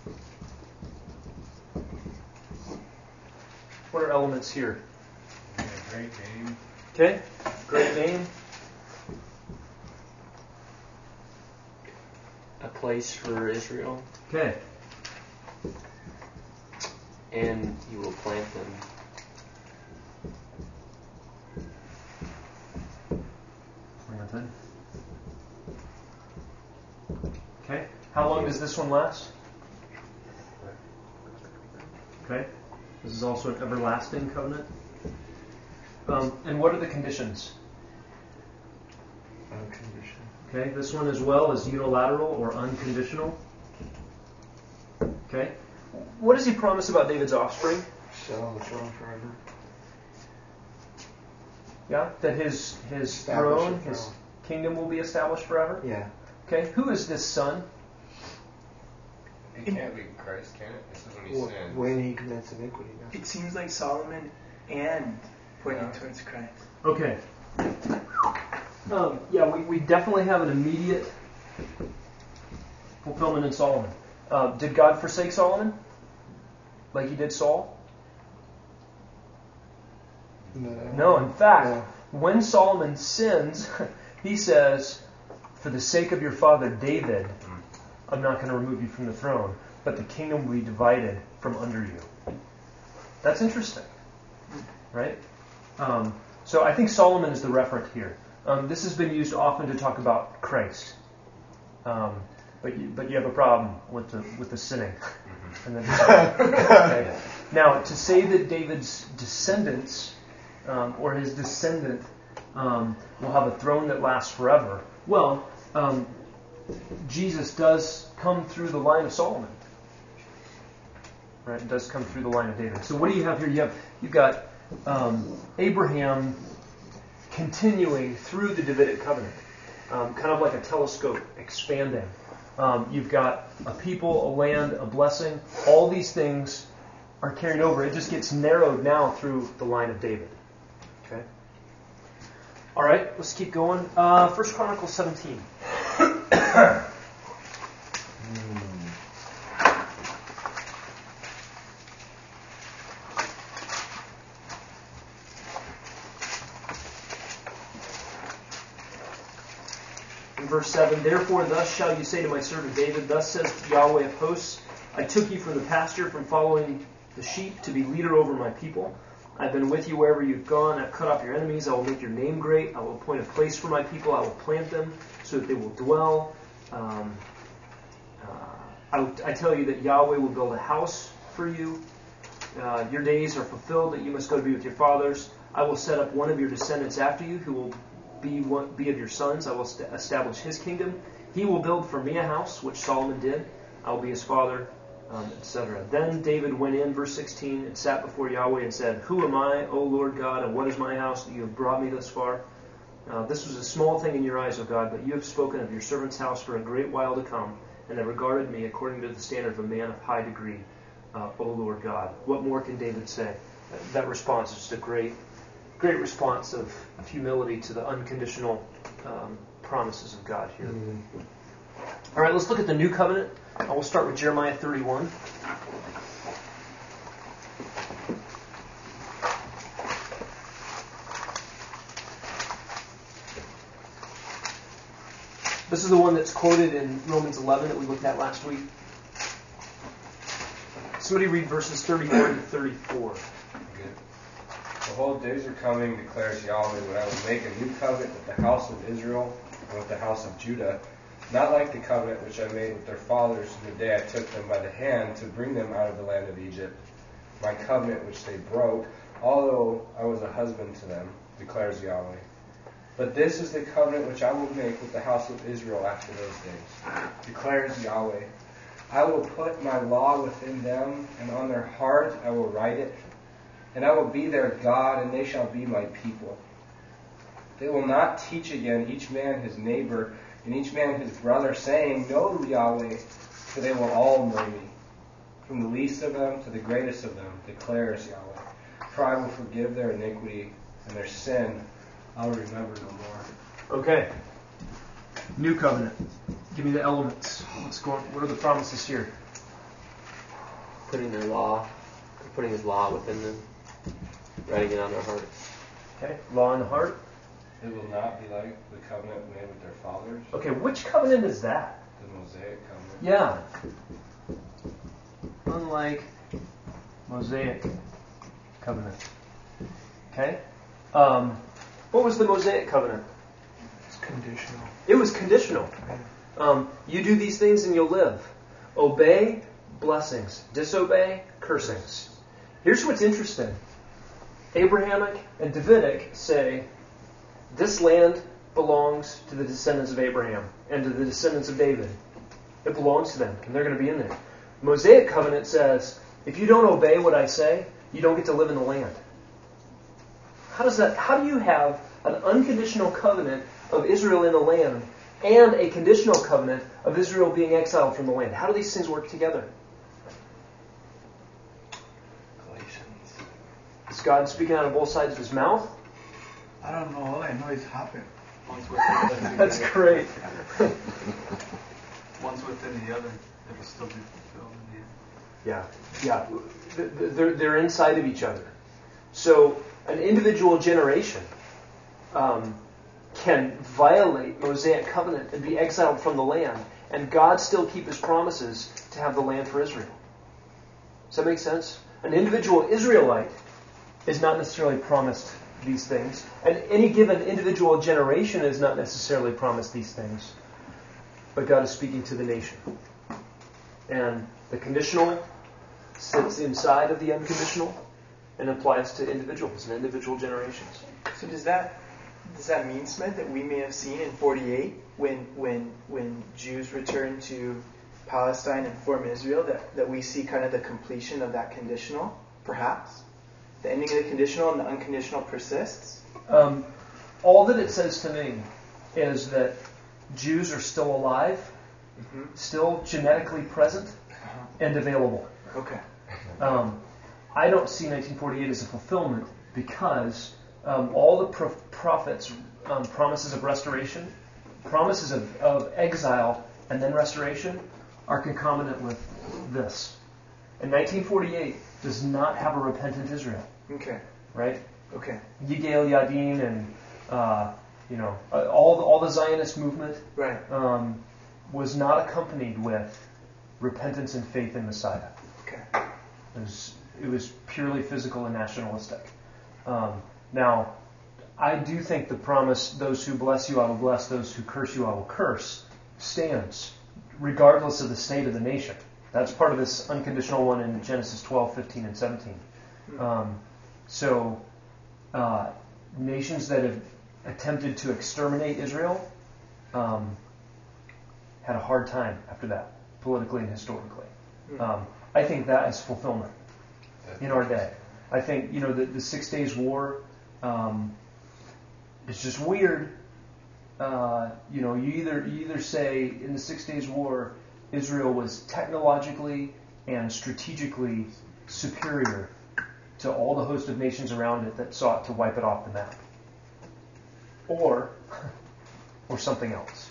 What are elements here? Great name. Okay. Great name. A place for Israel, Okay. and you will plant them. Okay. How long does this one last? Okay. This is also an everlasting covenant. And what are the conditions? Unconditional. Okay. This one as well is unilateral or unconditional. Okay. What does he promise about David's offspring? Sit on the throne forever. Yeah. That his throne, his kingdom will be established forever? Yeah. Okay. Who is this son? It can't be Christ, can it? This is when he sins. When he commits iniquity. It seems like Solomon and pointing towards Christ. Okay. Yeah, we definitely have an immediate fulfillment in Solomon. Did God forsake Solomon like he did Saul? No, in fact, when Solomon sins, he says, for the sake of your father David, I'm not going to remove you from the throne, but the kingdom will be divided from under you. That's interesting, right? So I think Solomon is the referent here. This has been used often to talk about Christ, but you have a problem with the sinning. And the okay. Now, to say that David's descendants or his descendant will have a throne that lasts forever, well, Jesus does come through the line of Solomon. Right? It does come through the line of David. So what do you have here? You've got Abraham continuing through the Davidic covenant, kind of like a telescope expanding. You've got a people, a land, a blessing. All these things are carried over. It just gets narrowed now through the line of David. Okay. All right, let's keep going. 1 Chronicles 17. Verse 7, therefore thus shall you say to my servant David, thus says Yahweh of hosts, I took you from the pasture, from following the sheep, to be leader over my people. I've been with you wherever you've gone. I've cut off your enemies. I will make your name great. I will appoint a place for my people. I will plant them so that they will dwell. I tell you that Yahweh will build a house for you. Your days are fulfilled, that you must go to be with your fathers. I will set up one of your descendants after you, who will be of your sons. I will establish his kingdom. He will build for me a house, which Solomon did. I will be his father, etc. Then David went in, verse 16, and sat before Yahweh and said, who am I, O Lord God, and what is my house that you have brought me thus far? This was a small thing in your eyes, O God, but you have spoken of your servant's house for a great while to come, and have regarded me according to the standard of a man of high degree, O Lord God. What more can David say? That response is just a great response of humility to the unconditional promises of God here. All right, let's look at the New Covenant. I will start with Jeremiah 31. This is the one that's quoted in Romans 11 that we looked at last week. Somebody read verses 31 to 34. Behold, days are coming, declares Yahweh, when I will make a new covenant with the house of Israel and with the house of Judah, not like the covenant which I made with their fathers in the day I took them by the hand to bring them out of the land of Egypt. my covenant which they broke, although I was a husband to them, declares Yahweh. But this is the covenant which I will make with the house of Israel after those days, declares Yahweh. I will put my law within them, and on their heart I will write it, and I will be their God, and they shall be my people. They will not teach again each man his neighbor, and each man his brother, saying, Know Yahweh, for they will all know me. From the least of them to the greatest of them, declares Yahweh. For I will forgive their iniquity, and their sin I'll remember no more. Okay. New covenant. Give me the elements. What are the promises here? Putting His law within them, writing it on their hearts. Okay. Law in the heart. It will not be like the covenant made with their fathers. Okay, which covenant is that? The Mosaic covenant. Yeah. Unlike Mosaic covenant. Okay. What was the Mosaic covenant? It's conditional. It was conditional. You do these things and you'll live. Obey, blessings. Disobey, cursings. Here's what's interesting. Abrahamic and Davidic say, this land belongs to the descendants of Abraham and to the descendants of David. It belongs to them, and they're going to be in there. Mosaic covenant says, if you don't obey what I say, you don't get to live in the land. How do you have an unconditional covenant of Israel in the land and a conditional covenant of Israel being exiled from the land? How do these things work together? Galatians. Is God speaking out of both sides of his mouth? I don't know. All I know is happen. That's great. One's within the other. It will still be fulfilled in the end. Yeah. They're inside of each other. So an individual generation can violate Mosaic covenant and be exiled from the land, and God still keep his promises to have the land for Israel. Does that make sense? An individual Israelite is not necessarily promised these things, and any given individual generation is not necessarily promised these things, but God is speaking to the nation. And the conditional sits inside of the unconditional and applies to individuals and individual generations. So does that mean, Smith, that we may have seen in 48 when Jews returned to Palestine and form Israel, that we see kind of the completion of that conditional, perhaps? The ending of the conditional and the unconditional persists? All that it says to me is that Jews are still alive, still genetically present, and available. Okay. I don't see 1948 as a fulfillment because all the prophets' promises of restoration, promises of exile, and then restoration are concomitant with this. And 1948 does not have a repentant Israel. Okay. Right? Okay. Yigel Yadin and all the Zionist movement right. Was not accompanied with repentance and faith in Messiah. Okay. It was purely physical and nationalistic. Now, I do think the promise, those who bless you I will bless, those who curse you I will curse, stands regardless of the state of the nation. That's part of this unconditional one in Genesis 12, 15, and 17. Nations that have attempted to exterminate Israel had a hard time after that, politically and historically. I think that is fulfillment in our day. I think, the 6 Days War is just weird. You either say in the 6 Days War Israel was technologically and strategically superior to all the host of nations around it that sought to wipe it off the map, or something else.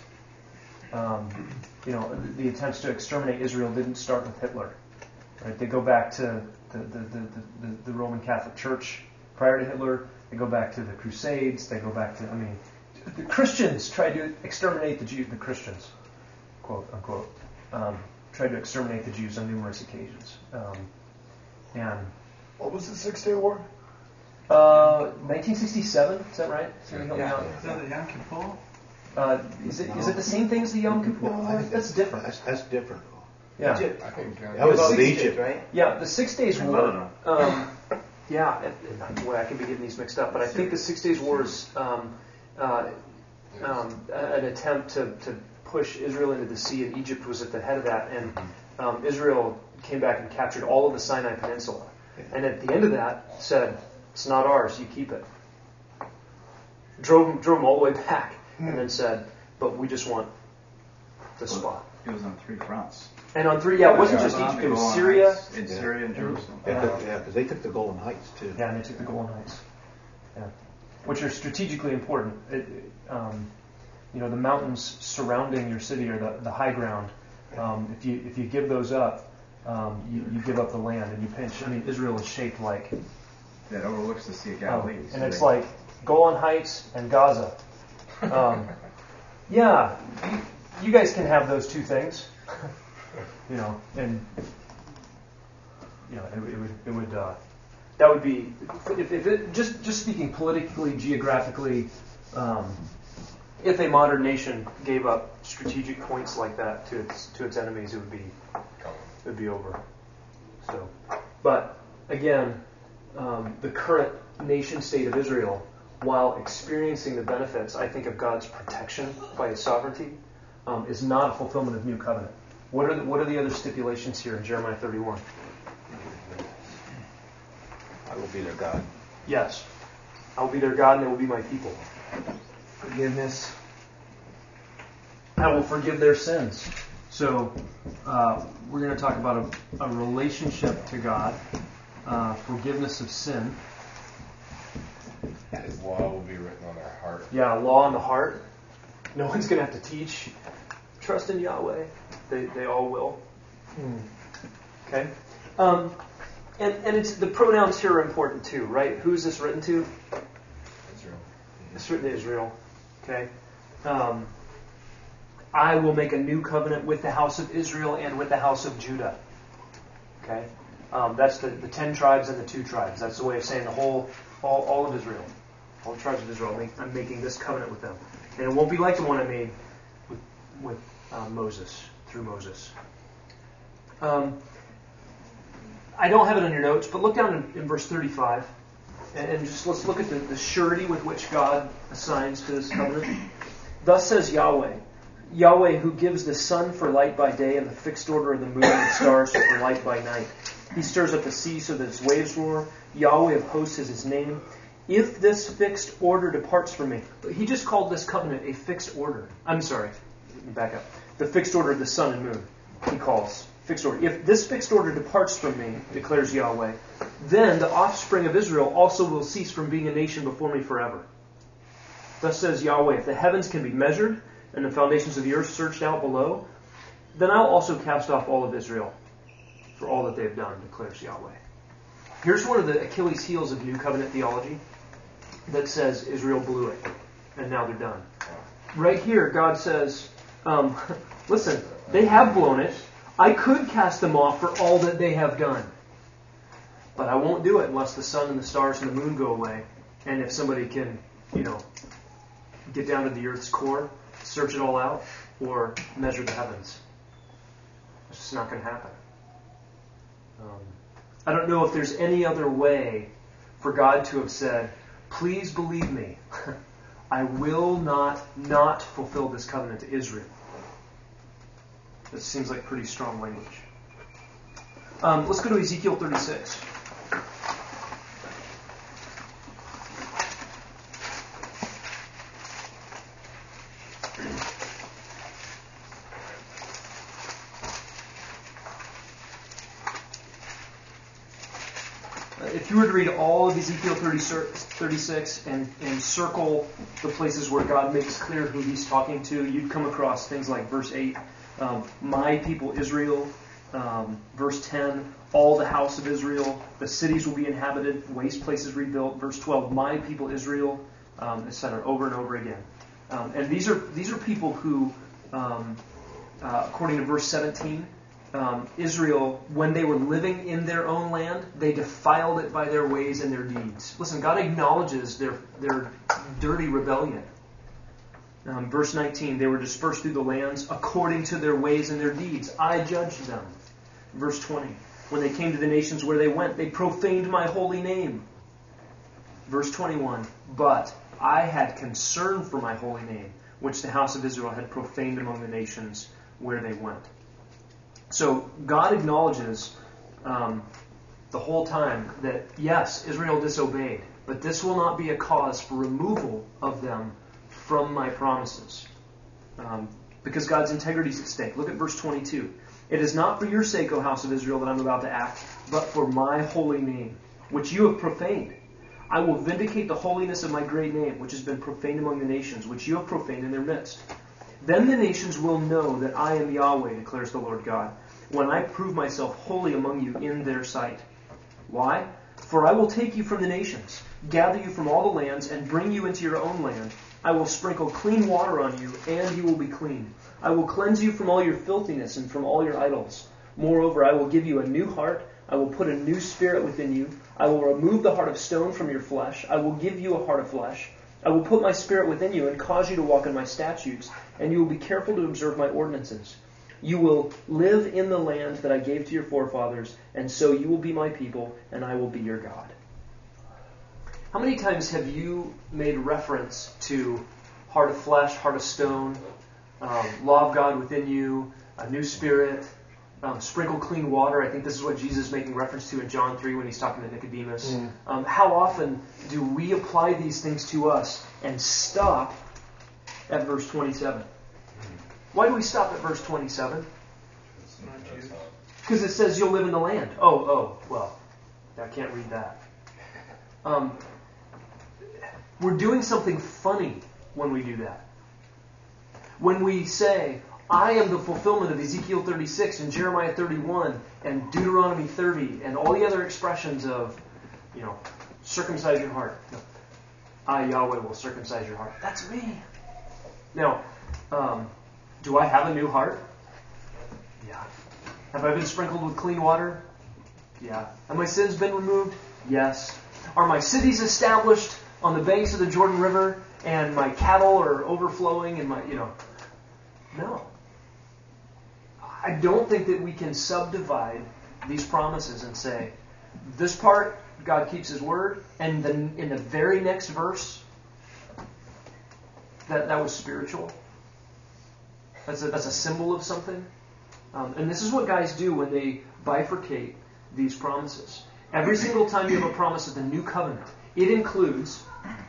The attempts to exterminate Israel didn't start with Hitler. Right? They go back to the Roman Catholic Church prior to Hitler. They go back to the Crusades. They go back to, the Christians tried to exterminate the Christians, quote unquote, tried to exterminate the Jews on numerous occasions. And what was the 6 Day War? 1967. Is that right? Is that the Yom Kippur? Is it the same thing as the Yom Kippur? No, I think that's different. That's different. Yeah. Egypt. I think That was Six Egypt. right? Yeah, the 6 Days And War. Lebanon. Boy, I can be getting these mixed up, but I think the 6 Days War is an attempt to push Israel into the sea, and Egypt was at the head of that, and Israel came back and captured all of the Sinai Peninsula. And at the end of that, said, "It's not ours, you keep it." Drove them all the way back, and then said, "But we just want the spot." It was on 3 fronts. And on 3, it wasn't just Egypt, it was Syria. In Syria and Jerusalem. Yeah, because they took the Golan Heights too. Yeah, and they took the Golan Heights. Yeah, which are strategically important. The mountains surrounding your city are the high ground. If you give those up, you give up the land and you pinch. I mean, Israel is shaped like That overlooks the Sea of Galilee. and it's like Golan Heights and Gaza. You guys can have those two things. And it would that would be if it just speaking politically, geographically. If a modern nation gave up strategic points like that to its enemies, it would be over. So, but again, the current nation state of Israel, while experiencing the benefits, I think, of God's protection by His sovereignty, is not a fulfillment of new covenant. What are the other stipulations here in Jeremiah 31? I will be their God. Yes, I will be their God, and they will be my people. Forgiveness. I will forgive their sins. So we're going to talk about a relationship to God, forgiveness of sin. His law will be written on their heart. Yeah, law on the heart. No one's going to have to teach. Trust in Yahweh. They all will. Okay. And it's the pronouns here are important too, right? Who is this written to? Israel. It's written to Israel. Okay. I will make a new covenant with the house of Israel and with the house of Judah. Okay. That's the 10 tribes and the 2 tribes. That's the way of saying all of Israel. All the tribes of Israel. I'm making this covenant with them. And it won't be like the one I made with Moses, through Moses. I don't have it on your notes, but look down in verse 35. And just let's look at the surety with which God assigns to this covenant. Thus says Yahweh, Yahweh who gives the sun for light by day and the fixed order of the moon and stars for light by night. He stirs up the sea so that its waves roar. Yahweh of hosts is His name. If this fixed order departs from me. He just called this covenant a fixed order. I'm sorry, back up. The fixed order of the sun and moon, He calls fixed order. If this fixed order departs from me, declares Yahweh, then the offspring of Israel also will cease from being a nation before me forever. Thus says Yahweh, if the heavens can be measured and the foundations of the earth searched out below, then I'll also cast off all of Israel for all that they have done, declares Yahweh. Here's one of the Achilles heels of New Covenant theology that says Israel blew it and now they're done. Right here, God says, listen, they have blown it. I could cast them off for all that they have done. But I won't do it unless the sun and the stars and the moon go away. And if somebody can, get down to the earth's core, search it all out, or measure the heavens. It's just not going to happen. I don't know if there's any other way for God to have said, please believe me, I will not fulfill this covenant to Israel. That seems like pretty strong language. Let's go to Ezekiel 36. If you were to read all of Ezekiel 36 and circle the places where God makes clear who He's talking to, you'd come across things like verse 8, my people Israel, verse 10, all the house of Israel, the cities will be inhabited, waste places rebuilt, verse 12, my people Israel, etc., over and over again. And these are people who, according to verse 17, Israel, when they were living in their own land, they defiled it by their ways and their deeds. Listen, God acknowledges their dirty rebellion. Verse 19, they were dispersed through the lands according to their ways and their deeds. I judged them. Verse 20, when they came to the nations where they went, they profaned my holy name. Verse 21, but I had concern for my holy name, which the house of Israel had profaned among the nations where they went. So God acknowledges the whole time that, yes, Israel disobeyed, but this will not be a cause for removal of them from my promises. Because God's integrity is at stake. Look at verse 22. It is not for your sake, O house of Israel, that I'm about to act, but for my holy name, which you have profaned. I will vindicate the holiness of my great name, which has been profaned among the nations, which you have profaned in their midst. Then the nations will know that I am Yahweh, declares the Lord God, when I prove myself holy among you in their sight. Why? For I will take you from the nations, gather you from all the lands, and bring you into your own land. I will sprinkle clean water on you, and you will be clean. I will cleanse you from all your filthiness and from all your idols. Moreover, I will give you a new heart. I will put a new spirit within you. I will remove the heart of stone from your flesh. I will give you a heart of flesh. I will put my spirit within you and cause you to walk in my statutes, and you will be careful to observe my ordinances. You will live in the land that I gave to your forefathers, and so you will be my people, and I will be your God. How many times have you made reference to heart of flesh, heart of stone, law of God within you, a new spirit, sprinkle clean water? I think this is what Jesus is making reference to in John 3 when he's talking to Nicodemus. How often do we apply these things to us and stop at verse 27? Why do we stop at verse 27? Because it says you'll live in the land. Well, I can't read that. We're doing something funny when we do that. When we say, I am the fulfillment of Ezekiel 36 and Jeremiah 31 and Deuteronomy 30 and all the other expressions of, circumcise your heart. No. I, Yahweh, will circumcise your heart. That's me. Now, do I have a new heart? Yeah. Have I been sprinkled with clean water? Yeah. Have my sins been removed? Yes. Are my cities established on the banks of the Jordan River and my cattle are overflowing and No. I don't think that we can subdivide these promises and say, this part, God keeps His word, and then in the very next verse, that was spiritual. That's a symbol of something. And this is what guys do when they bifurcate these promises. Every single time you have a promise of the new covenant, it includes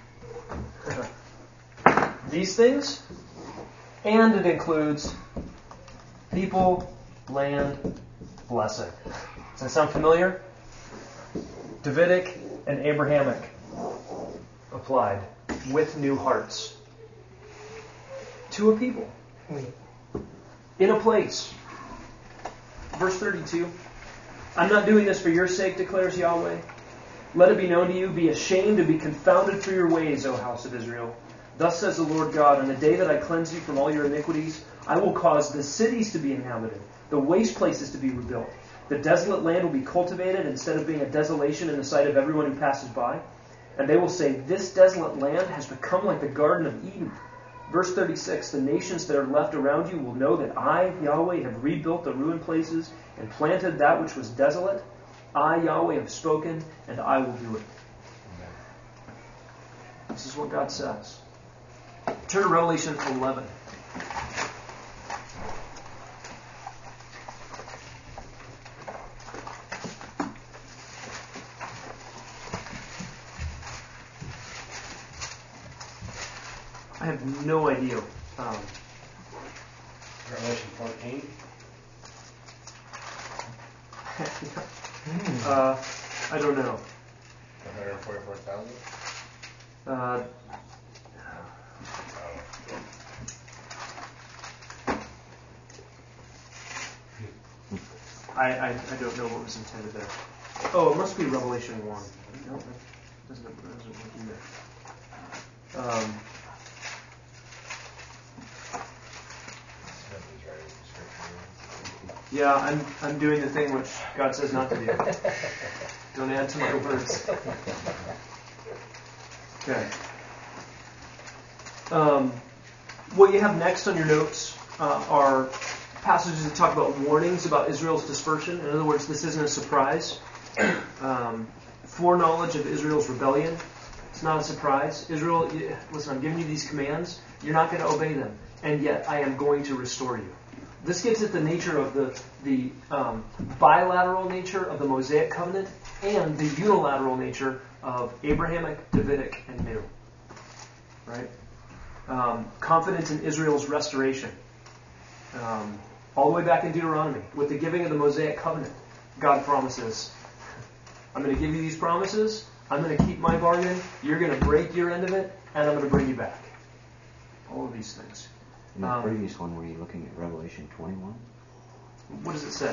these things, and it includes people, land, blessing. Does that sound familiar? Davidic and Abrahamic applied with new hearts to a people in a place. Verse 32, I'm not doing this for your sake, declares Yahweh. Let it be known to you, be ashamed and be confounded for your ways, O house of Israel. Thus says the Lord God, on the day that I cleanse you from all your iniquities, I will cause the cities to be inhabited, the waste places to be rebuilt. The desolate land will be cultivated instead of being a desolation in the sight of everyone who passes by. And they will say, this desolate land has become like the Garden of Eden. Verse 36, the nations that are left around you will know that I, Yahweh, have rebuilt the ruined places and planted that which was desolate. I, Yahweh, have spoken, and I will do it. This is what God says. Turn to Revelation 11. I have no idea. Revelation 14. I don't know. 144,000? I don't know what was intended there. Oh, it must be Revelation 1. No, that doesn't work either. Yeah, I'm doing the thing which God says not to do. Don't add to my words. Okay. What you have next on your notes are passages that talk about warnings about Israel's dispersion. In other words, this isn't a surprise. Foreknowledge of Israel's rebellion. It's not a surprise. Israel, listen, I'm giving you these commands. You're not going to obey them. And yet I am going to restore you. This gets at the nature of the bilateral nature of the Mosaic covenant and the unilateral nature of Abrahamic, Davidic, and new. Right? Confidence in Israel's restoration. All the way back in Deuteronomy, with the giving of the Mosaic covenant, God promises, I'm going to give you these promises, I'm going to keep my bargain, you're going to break your end of it, and I'm going to bring you back. All of these things. In the previous one, were you looking at Revelation 21? What does it say?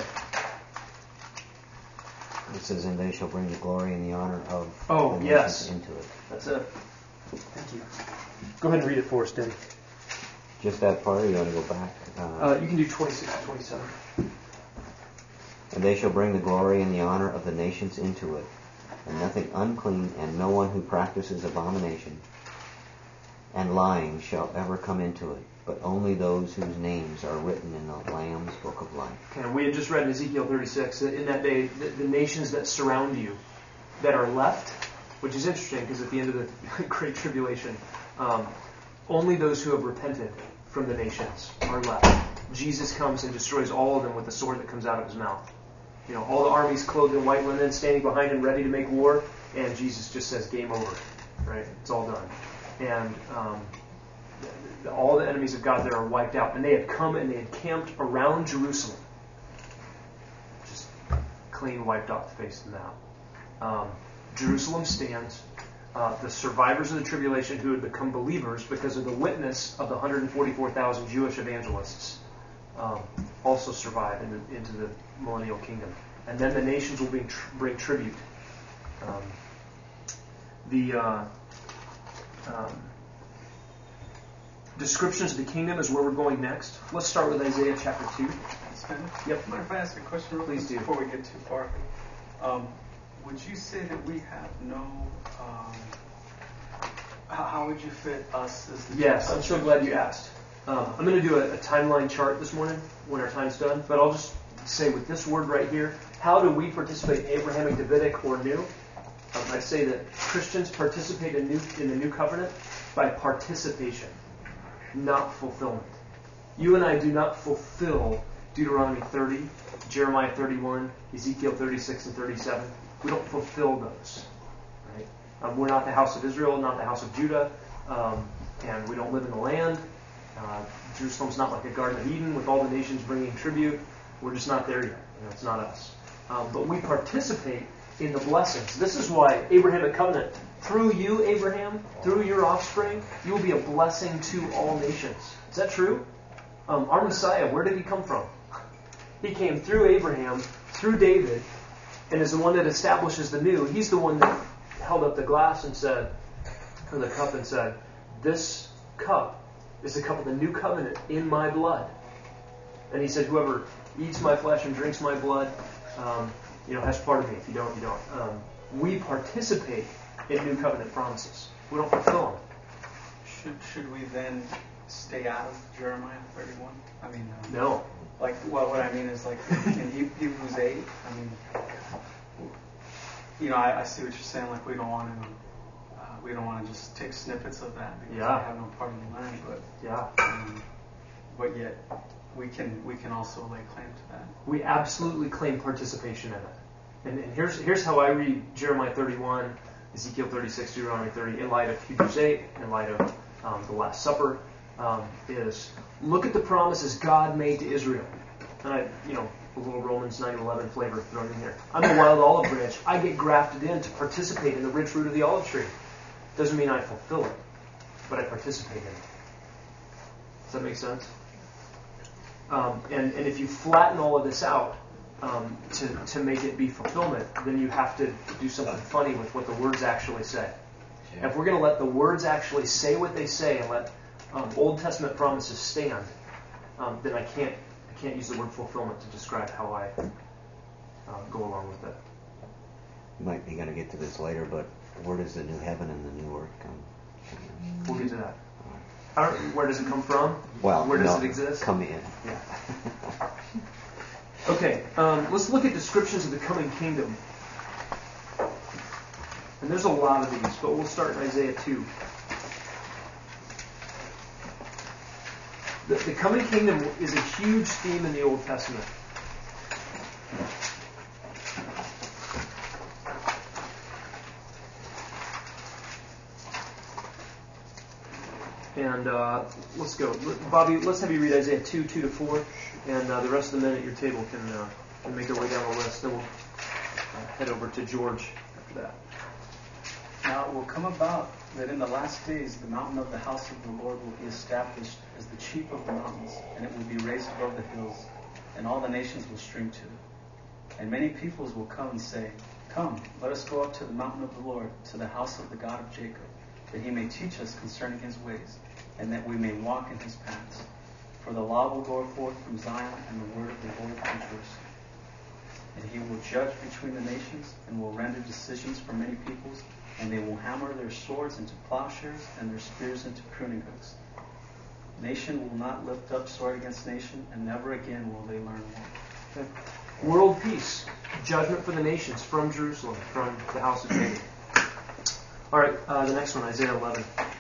It says, and they shall bring the glory and the honor of the nations into it. That's it. Thank you. Go ahead and read it for us, Danny. Just that part, or you want to go back? You can do 26 to 27. And they shall bring the glory and the honor of the nations into it, and nothing unclean, and no one who practices abomination and lying shall ever come into it, but only those whose names are written in the Lamb's book of life. Okay, we had just read in Ezekiel 36 that in that day, the nations that surround you, that are left, which is interesting because at the end of the Great Tribulation, only those who have repented from the nations are left. Jesus comes and destroys all of them with the sword that comes out of his mouth. You know, all the armies clothed in white linen standing behind him ready to make war, and Jesus just says, game over. Right? It's all done. And all the enemies of God there are wiped out. And they had come and they had camped around Jerusalem. Just clean wiped off the face of the map. Jerusalem stands. The survivors of the tribulation who had become believers because of the witness of the 144,000 Jewish evangelists also survive into the millennial kingdom. And then the nations will bring tribute. Descriptions of the kingdom is where we're going next. Let's start with Isaiah chapter 2. Yep. Mind if I ask a question real quick before we get too far? Would you say that we have no... how would you fit us as the... Yes, I'm so glad you asked. I'm going to do a timeline chart this morning when our time's done, but I'll just say with this word right here, how do we participate in Abrahamic, Davidic, or new? I'd say that Christians participate in the new covenant by participation, not fulfillment. You and I do not fulfill Deuteronomy 30, Jeremiah 31, Ezekiel 36 and 37. We don't fulfill those. Right? We're not the house of Israel, not the house of Judah, and we don't live in the land. Jerusalem's not like a Garden of Eden with all the nations bringing tribute. We're just not there yet. It's not us. But we participate in the blessings. This is why Abrahamic covenant, through you, Abraham, through your offspring, you will be a blessing to all nations. Is that true? Our Messiah, where did he come from? He came through Abraham, through David, and is the one that establishes the new. He's the one that held up the glass and said, or the cup and said, this cup is the cup of the new covenant in my blood. And he said, whoever eats my flesh and drinks my blood, has part of me. If you don't, you don't. We participate in new covenant promises. We don't fulfill them. Should we then stay out of Jeremiah 31? I mean, no. Like, well, what I mean is, like, in Hebrews 8, I see what you're saying. Like, we don't want to just take snippets of that because we have no part in the land. But but yet we can also lay claim to that. We absolutely claim participation in it. And here's how I read Jeremiah 31, Ezekiel 36, Deuteronomy 30, in light of Hebrews 8, in light of the Last Supper, is look at the promises God made to Israel. And a little Romans 9:11 flavor thrown in here. I'm a wild olive branch. I get grafted in to participate in the rich fruit of the olive tree. Doesn't mean I fulfill it, but I participate in it. Does that make sense? And if you flatten all of this out to make it be fulfillment, then you have to do something funny with what the words actually say. Yeah. If we're going to let the words actually say what they say and let Old Testament promises stand, then I can't use the word fulfillment to describe how I go along with it. You might be going to get to this later, but where does the new heaven and the new earth come? We'll get to that. Where does it come from? Well, where does no, it exist? Come in. Yeah. Okay, let's look at descriptions of the coming kingdom. And there's a lot of these, but we'll start in Isaiah 2. The coming kingdom is a huge theme in the Old Testament. And let's go. Bobby, let's have you read Isaiah 2, 2-4, and the rest of the men at your table can make their way down the list. Then we'll head over to George after that. Now it will come about that in the last days the mountain of the house of the Lord will be established as the chief of the mountains, and it will be raised above the hills, and all the nations will stream to it. And many peoples will come and say, Come, let us go up to the mountain of the Lord, to the house of the God of Jacob, that he may teach us concerning his ways, and that we may walk in his paths. For the law will go forth from Zion, and the word of the Lord from Jerusalem. And he will judge between the nations, and will render decisions for many peoples, and they will hammer their swords into plowshares, and their spears into pruning hooks. Nation will not lift up sword against nation, and never again will they learn war. Okay. World peace, judgment for the nations from Jerusalem, from the house of Jacob. All right, the next one, Isaiah 11.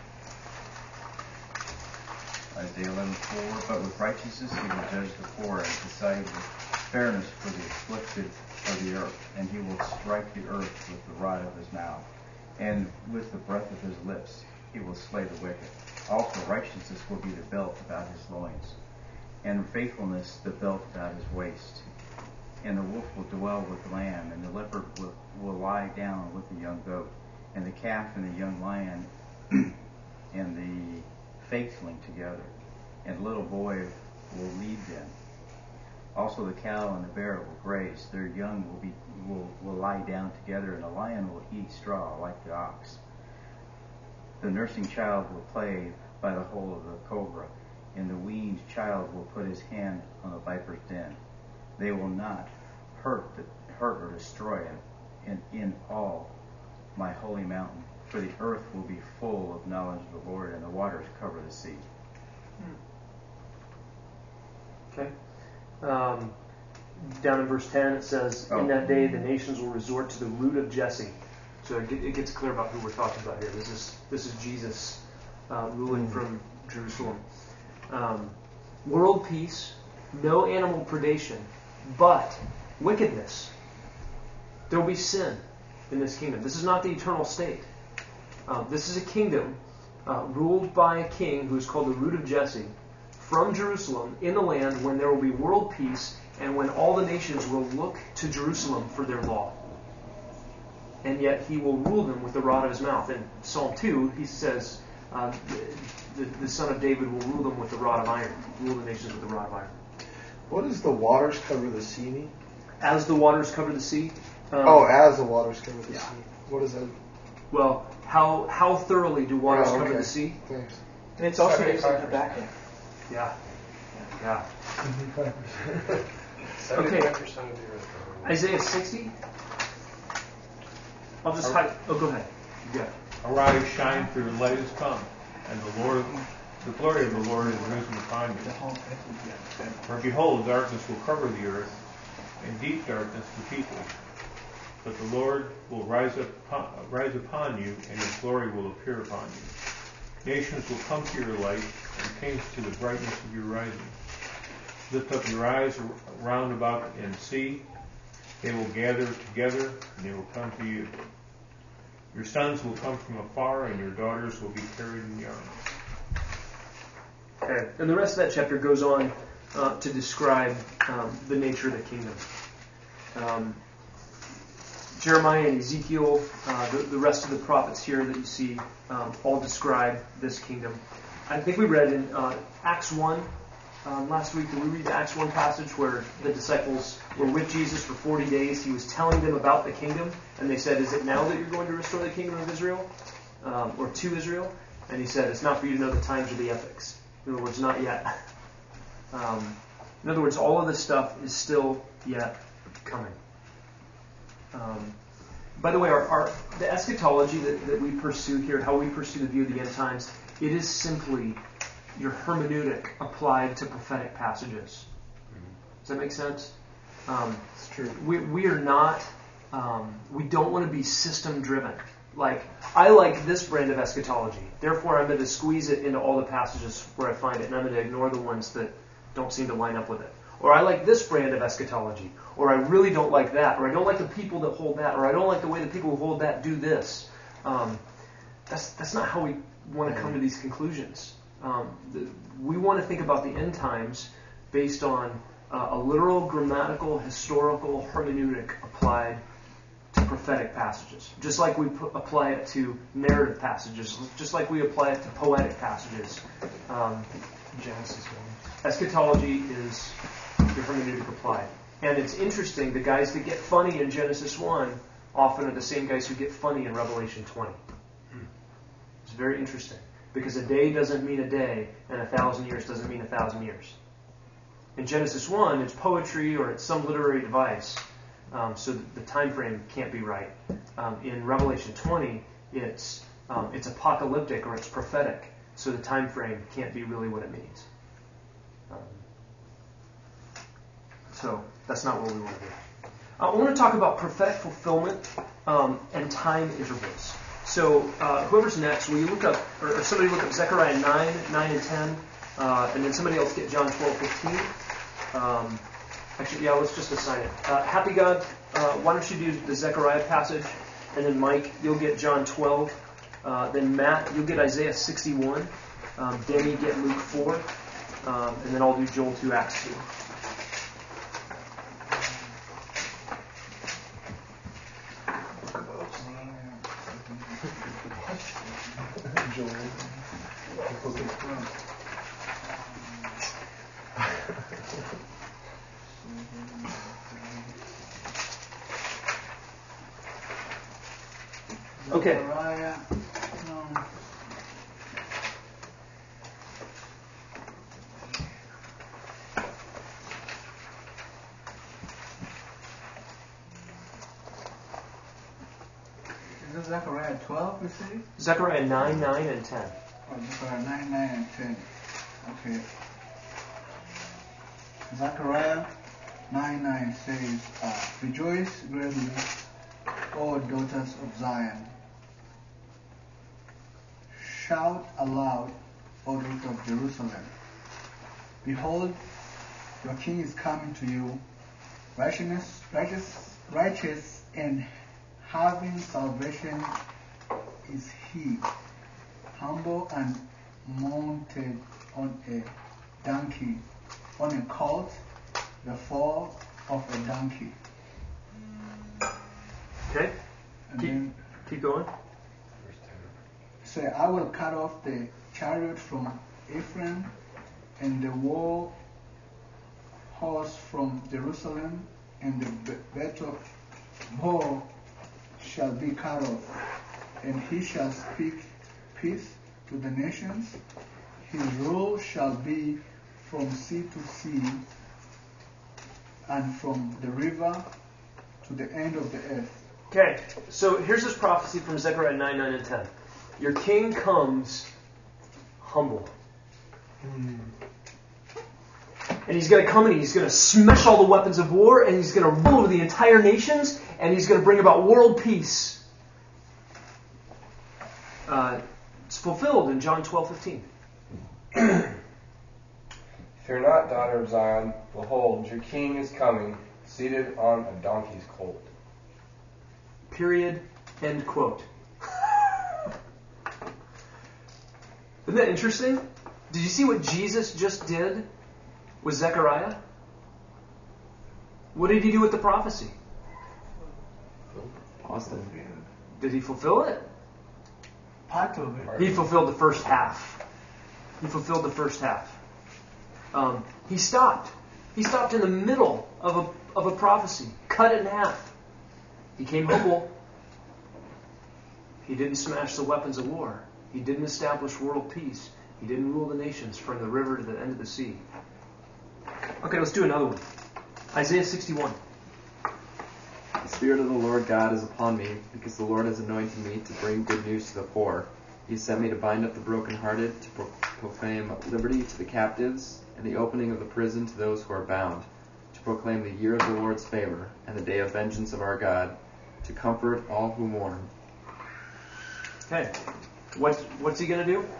Isaiah 11:4. But with righteousness he will judge the poor, and decide with fairness for the afflicted of the earth. And he will strike the earth with the rod of his mouth, and with the breath of his lips he will slay the wicked. Also righteousness will be the belt about his loins, and faithfulness the belt about his waist. And the wolf will dwell with the lamb, and the leopard will lie down with the young goat, and the calf and the young lion and the faithling together, and little boy will lead them. Also the cow and the bear will graze; their young will lie down together, and the lion will eat straw like the ox. The nursing child will play by the hole of the cobra, and the weaned child will put his hand on the viper's den. They will not hurt or destroy it in all my holy mountain, for the earth will be full of knowledge of the Lord, and the waters cover the sea. Okay. Down in verse 10 it says, In that day the nations will resort to the root of Jesse. So it gets clear about who we're talking about here. This is Jesus ruling from Jerusalem. World peace, no animal predation, but wickedness. There will be sin in this kingdom. This is not the eternal state. This is a kingdom ruled by a king who is called the root of Jesse from Jerusalem in the land when there will be world peace and when all the nations will look to Jerusalem for their law. And yet he will rule them with the rod of his mouth. In Psalm 2, he says the son of David will rule them with the rod of iron, rule the nations with the rod of iron. What does the waters cover the sea mean? As the waters cover the sea? As the waters cover the sea. What is that? Well, how thoroughly do waters cover the sea? Thanks. And it's also used in Habakkuk. Yeah. 75% of the earth. Isaiah 60. I'll just hide. Oh, go ahead. Yeah. Arise, shine, for your light has come, and the glory of the Lord is risen upon you. For behold, darkness will cover the earth, and deep darkness the people. But the Lord will rise upon you, and his glory will appear upon you. Nations will come to your light, and kings to the brightness of your rising. Lift up your eyes round about and see. They will gather together, and they will come to you. Your sons will come from afar, and your daughters will be carried in the arms. Okay, and the rest of that chapter goes on to describe the nature of the kingdom. Jeremiah and Ezekiel, the rest of the prophets here that you see, all describe this kingdom. I think we read in Acts 1 last week. Did we read the Acts 1 passage where the disciples were with Jesus for 40 days? He was telling them about the kingdom, and they said, "Is it now that you're going to restore the kingdom of Israel, or to Israel?" And he said, "It's not for you to know the times or the epochs." In other words, not yet. In other words, all of this stuff is still yet coming. By the way, the eschatology that we pursue here, how we pursue the view of the end times, it is simply your hermeneutic applied to prophetic passages. Does that make sense? It's true. We are not, we don't want to be system driven. Like, I like this brand of eschatology. Therefore, I'm going to squeeze it into all the passages where I find it, and I'm going to ignore the ones that don't seem to line up with it. Or I like this brand of eschatology. Or I really don't like that. Or I don't like the people that hold that. Or I don't like the way the people who hold that do this. That's not how we want to come to these conclusions. We want to think about the end times based on a literal, grammatical, historical hermeneutic applied to prophetic passages. Just like we apply it to narrative passages. Just like we apply it to poetic passages. Genesis 1. Eschatology is the hermeneutic applied. And it's interesting, the guys that get funny in Genesis 1 often are the same guys who get funny in Revelation 20. It's very interesting. Because a day doesn't mean a day, and 1,000 years doesn't mean 1,000 years. In Genesis 1, it's poetry or it's some literary device, so the time frame can't be right. In Revelation 20, it's apocalyptic or it's prophetic, so the time frame can't be really what it means. So that's not what we want to do. I want to talk about prophetic fulfillment and time intervals. So whoever's next, will you look up, or somebody look up Zechariah 9 and 10, and then somebody else get John 12:15. Actually, yeah, let's just assign it. Happy God, why don't you do the Zechariah passage, and then Mike, you'll get John 12. Then Matt, you'll get Isaiah 61. Danny, get Luke 4. And then I'll do Joel 2, Acts 2. Okay. Is this Zechariah 12, you say? Zechariah 9, 9, and 10. Oh, Zechariah 9, 9, and 10. Okay. Zechariah 9, 9 says, Rejoice greatly, O daughters of Zion. Shout aloud, O daughters of Jerusalem. Behold, your king is coming to you, righteous and having salvation is he, humble and mounted on a donkey, on a colt, the foal of a donkey. Okay. And keep going. Say, I will cut off the chariot from Ephraim and the war horse from Jerusalem, and the battle bow shall be cut off, and he shall speak peace to the nations. His rule shall be from sea to sea, and from the river to the end of the earth. Okay, so here's this prophecy from Zechariah 9, 9, and 10. Your king comes humble. And he's going to come and he's going to smash all the weapons of war, and he's going to rule over the entire nations, and he's going to bring about world peace. It's fulfilled in John 12:15. Fear not, daughter of Zion. Behold, your king is coming, seated on a donkey's colt. Period. End quote. Isn't that interesting? Did you see what Jesus just did with Zechariah? What did he do with the prophecy? Austin. Did he fulfill it? Part of it. He fulfilled the first half. He fulfilled the first half. He stopped. He stopped in the middle of a prophecy. Cut it in half. He came humble. He didn't smash the weapons of war. He didn't establish world peace. He didn't rule the nations from the river to the end of the sea. Okay, let's do another one. Isaiah 61. The Spirit of the Lord God is upon me, because the Lord has anointed me to bring good news to the poor. He sent me to bind up the brokenhearted, to proclaim liberty to the captives, and the opening of the prison to those who are bound, to proclaim the year of the Lord's favor, and the day of vengeance of our God, to comfort all who mourn. Okay. What's he going to do?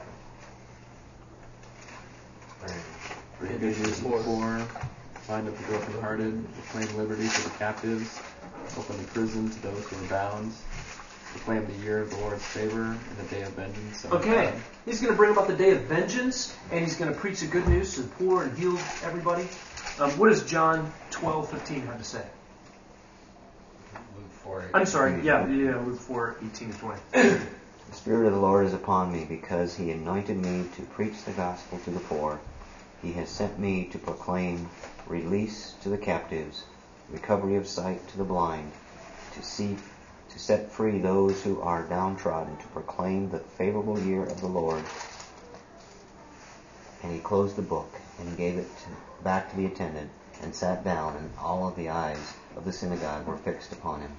Bring good news to the poor, bind up the brokenhearted, proclaim liberty to the captives, open the prison to those who are bound, proclaim the year of the Lord's favor and the day of vengeance. Okay. He's going to bring about the day of vengeance, and he's going to preach the good news to the poor and heal everybody. What does John 12:15 have to say? Luke 4. I'm sorry. Yeah, Luke 4:18 to 20. The Spirit of the Lord is upon me, because he anointed me to preach the gospel to the poor. He has sent me to proclaim release to the captives, recovery of sight to the blind, to set free those who are downtrodden, to proclaim the favorable year of the Lord. And he closed the book and gave it back to the attendant and sat down, and all of the eyes of the synagogue were fixed upon him.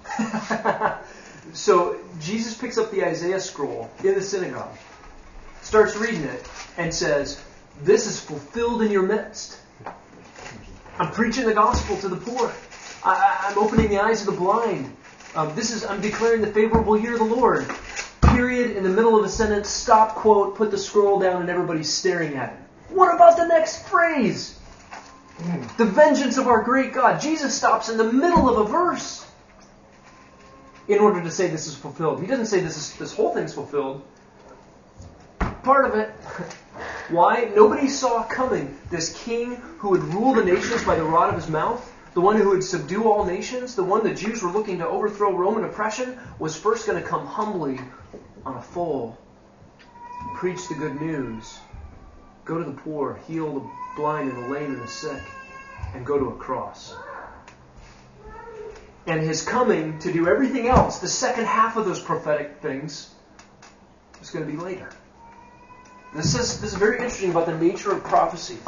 So Jesus picks up the Isaiah scroll in the synagogue, starts reading it, and says, "This is fulfilled in your midst. I'm preaching the gospel to the poor. I'm opening the eyes of the blind. I'm declaring the favorable year of the Lord." Period. In the middle of a sentence, stop, quote, put the scroll down, and everybody's staring at him. What about the next phrase? The vengeance of our great God. Jesus stops in the middle of a verse in order to say this is fulfilled. He doesn't say this whole thing's fulfilled. Part of it. Why? Nobody saw coming this king who would rule the nations by the rod of his mouth, the one who would subdue all nations, the one the Jews were looking to overthrow Roman oppression, was first going to come humbly on a foal, preach the good news, go to the poor, heal the blind and the lame and the sick, and go to a cross. And his coming to do everything else, the second half of those prophetic things, is going to be later. This is very interesting about the nature of prophecy.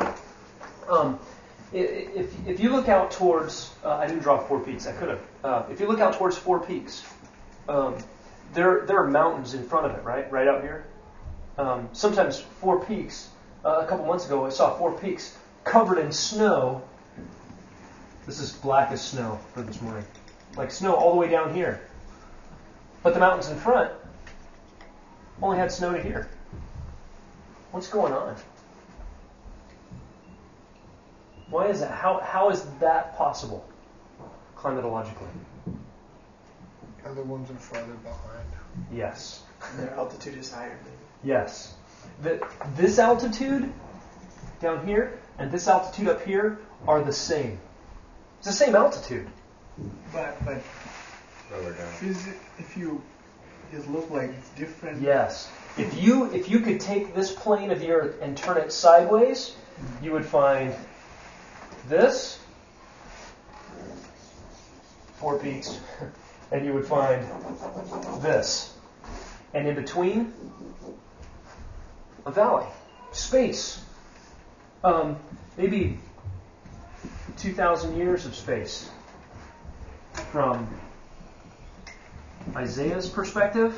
If you look out towards, I didn't draw 4 peaks. I could have. If you look out towards 4 peaks, there are mountains in front of it, right out here. Sometimes 4 peaks. A couple months ago, I saw 4 peaks covered in snow. This is black as snow for this morning, like snow all the way down here. But the mountains in front only had snow to here. What's going on? Why is that? How is that possible, climatologically? Other ones are farther behind. Yes. Their altitude is higher. Yes. This altitude down here and this altitude up here are the same. It's the same altitude. But if you just look like it's different. Yes. If you could take this plane of the earth and turn it sideways, you would find this, 4 peaks, and you would find this. And in between, a valley, space. Maybe 2,000 years of space. From Isaiah's perspective,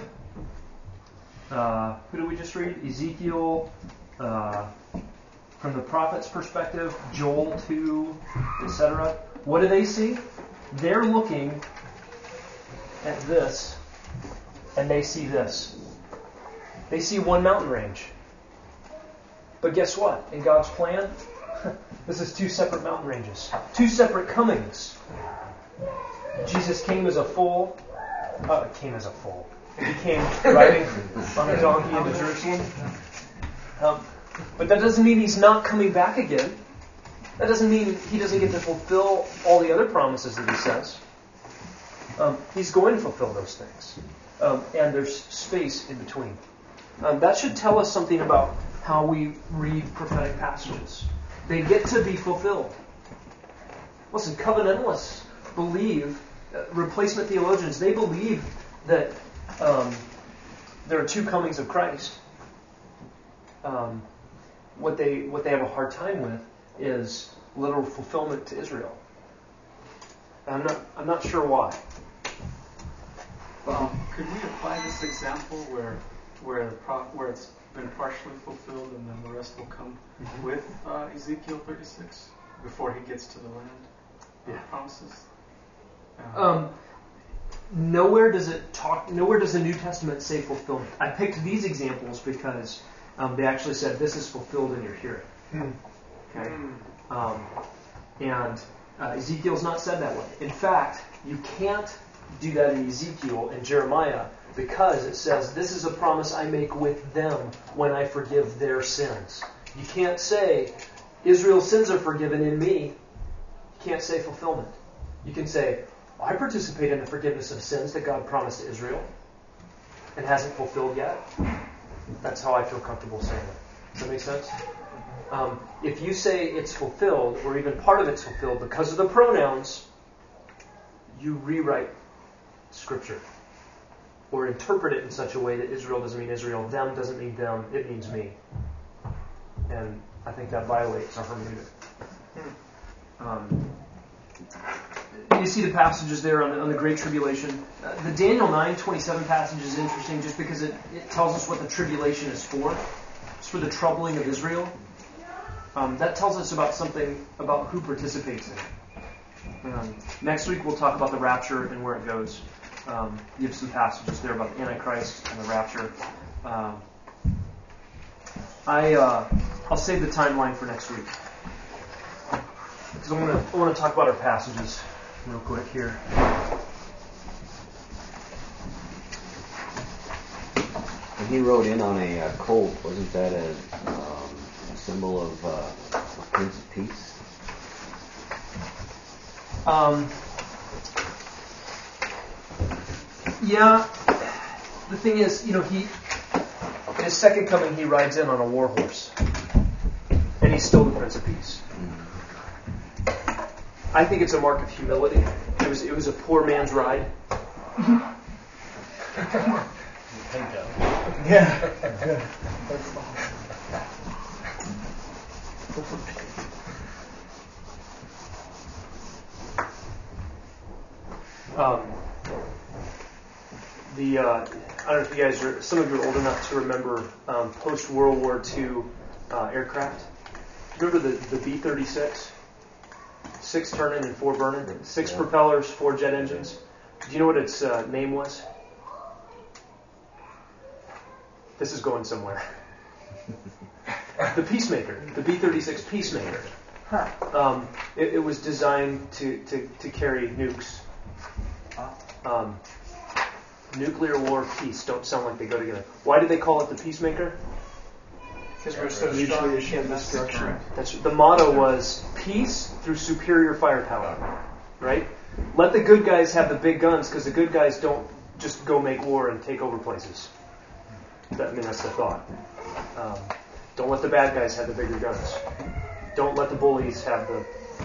who did we just read? Ezekiel. From the prophet's perspective, Joel 2, etc. What do they see? They're looking at this, and they see this. They see one mountain range. But guess what? In God's plan, this is 2 separate mountain ranges. 2 separate comings. Jesus came as a foal. He came riding on a donkey into Jerusalem. But that doesn't mean he's not coming back again. That doesn't mean he doesn't get to fulfill all the other promises that he says. He's going to fulfill those things. And there's space in between. That should tell us something about how we read prophetic passages. They get to be fulfilled. Listen, covenantalists believe, replacement theologians, they believe that there are 2 comings of Christ. What they have a hard time with is literal fulfillment to Israel. I'm not sure why. Well, could we apply this example where where it's been partially fulfilled, and then the rest will come with Ezekiel 36 before he gets to the land promises. Nowhere does the New Testament say fulfillment. I picked these examples because they actually said this is fulfilled in your hearing. Okay, and Ezekiel's not said that way. In fact, you can't do that in Ezekiel and Jeremiah because it says this is a promise I make with them when I forgive their sins. You can't say Israel's sins are forgiven in me. You can't say fulfillment. You can say I participate in the forgiveness of sins that God promised to Israel and hasn't fulfilled yet. That's how I feel comfortable saying it. Does that make sense? If you say it's fulfilled, or even part of it's fulfilled because of the pronouns, you rewrite Scripture or interpret it in such a way that Israel doesn't mean Israel, them doesn't mean them, it means me. And I think that violates our hermeneutic. You see the passages there on the Great Tribulation. The Daniel 9:27 passage is interesting just because it tells us what the tribulation is for. It's for the troubling of Israel. That tells us about something about who participates in it. Next week we'll talk about the rapture and where it goes. You have some passages there about the Antichrist and the rapture. I'll save the timeline for next week because I want to talk about our passages real quick here. And he rode in on a colt. Wasn't that a symbol of Prince of Peace? Yeah. The thing is, in his second coming, he rides in on a war horse, and he's still the Prince of Peace. I think it's a mark of humility. It was a poor man's ride. Yeah. I don't know if you guys some of you are old enough to remember post-World War II aircraft. Remember the B-36? 6 turning and 4 burning? 6 propellers, 4 jet engines. Do you know what its name was? This is going somewhere. The Peacemaker. The B-36 Peacemaker. It was designed to carry nukes. Nuclear war, peace don't sound like they go together. Why did they call it the Peacemaker? Because we're so strong we can't destruction. The motto was peace through superior firepower. Right? Let the good guys have the big guns because the good guys don't just go make war and take over places. That's the thought. Don't let the bad guys have the bigger guns. Don't let the bullies have the,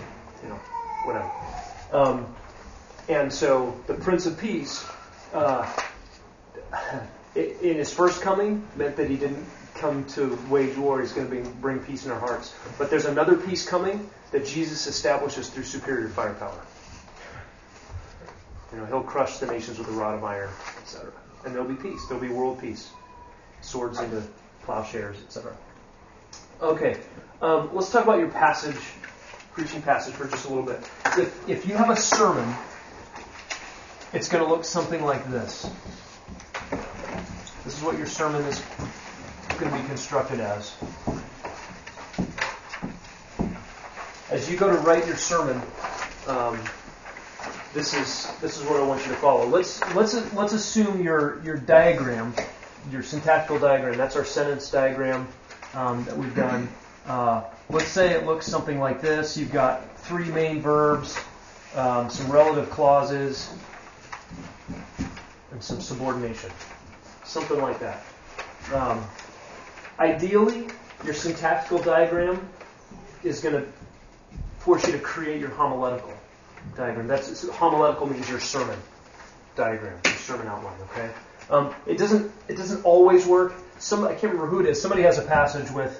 whatever. And so the Prince of Peace, in his first coming, meant that he didn't come to wage war. He's going to bring peace in our hearts. But there's another peace coming that Jesus establishes through superior firepower. He'll crush the nations with a rod of iron, etc. And there'll be peace. There'll be world peace. Swords into plowshares, etc. Okay, let's talk about your preaching passage for just a little bit. If you have a sermon, it's going to look something like this. This is what your sermon is going to be constructed as. As you go to write your sermon, this is what I want you to follow. Let's assume your diagram, your syntactical diagram. That's our sentence diagram that we've done. Let's say it looks something like this. You've got 3 main verbs, some relative clauses, and some subordination. Something like that. Ideally, your syntactical diagram is going to force you to create your homiletical diagram. Homiletical means your sermon diagram, your sermon outline. Okay. It doesn't always work. I can't remember who it is. Somebody has a passage with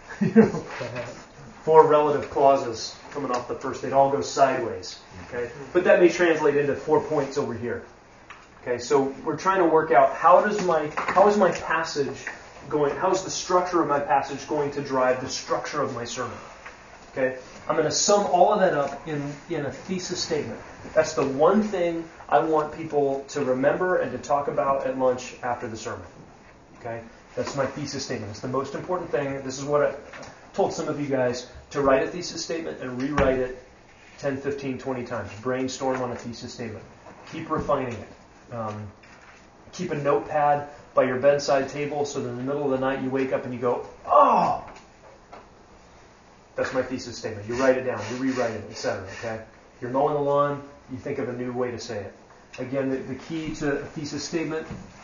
4 relative clauses coming off the first. They'd all go sideways. Okay, but that may translate into 4 points over here. Okay, so we're trying to work out how is my passage going, how is the structure of my passage going to drive the structure of my sermon? Okay, I'm going to sum all of that up in a thesis statement. That's the one thing I want people to remember and to talk about at lunch after the sermon. Okay, that's my thesis statement. It's the most important thing. This is what I told some of you guys, to write a thesis statement and rewrite it 10, 15, 20 times. Brainstorm on a thesis statement. Keep refining it. Keep a notepad by your bedside table so that in the middle of the night you wake up and you go, oh! That's my thesis statement. You write it down, you rewrite it, etc. Okay? You're mowing the lawn, you think of a new way to say it. Again, the key to a thesis statement,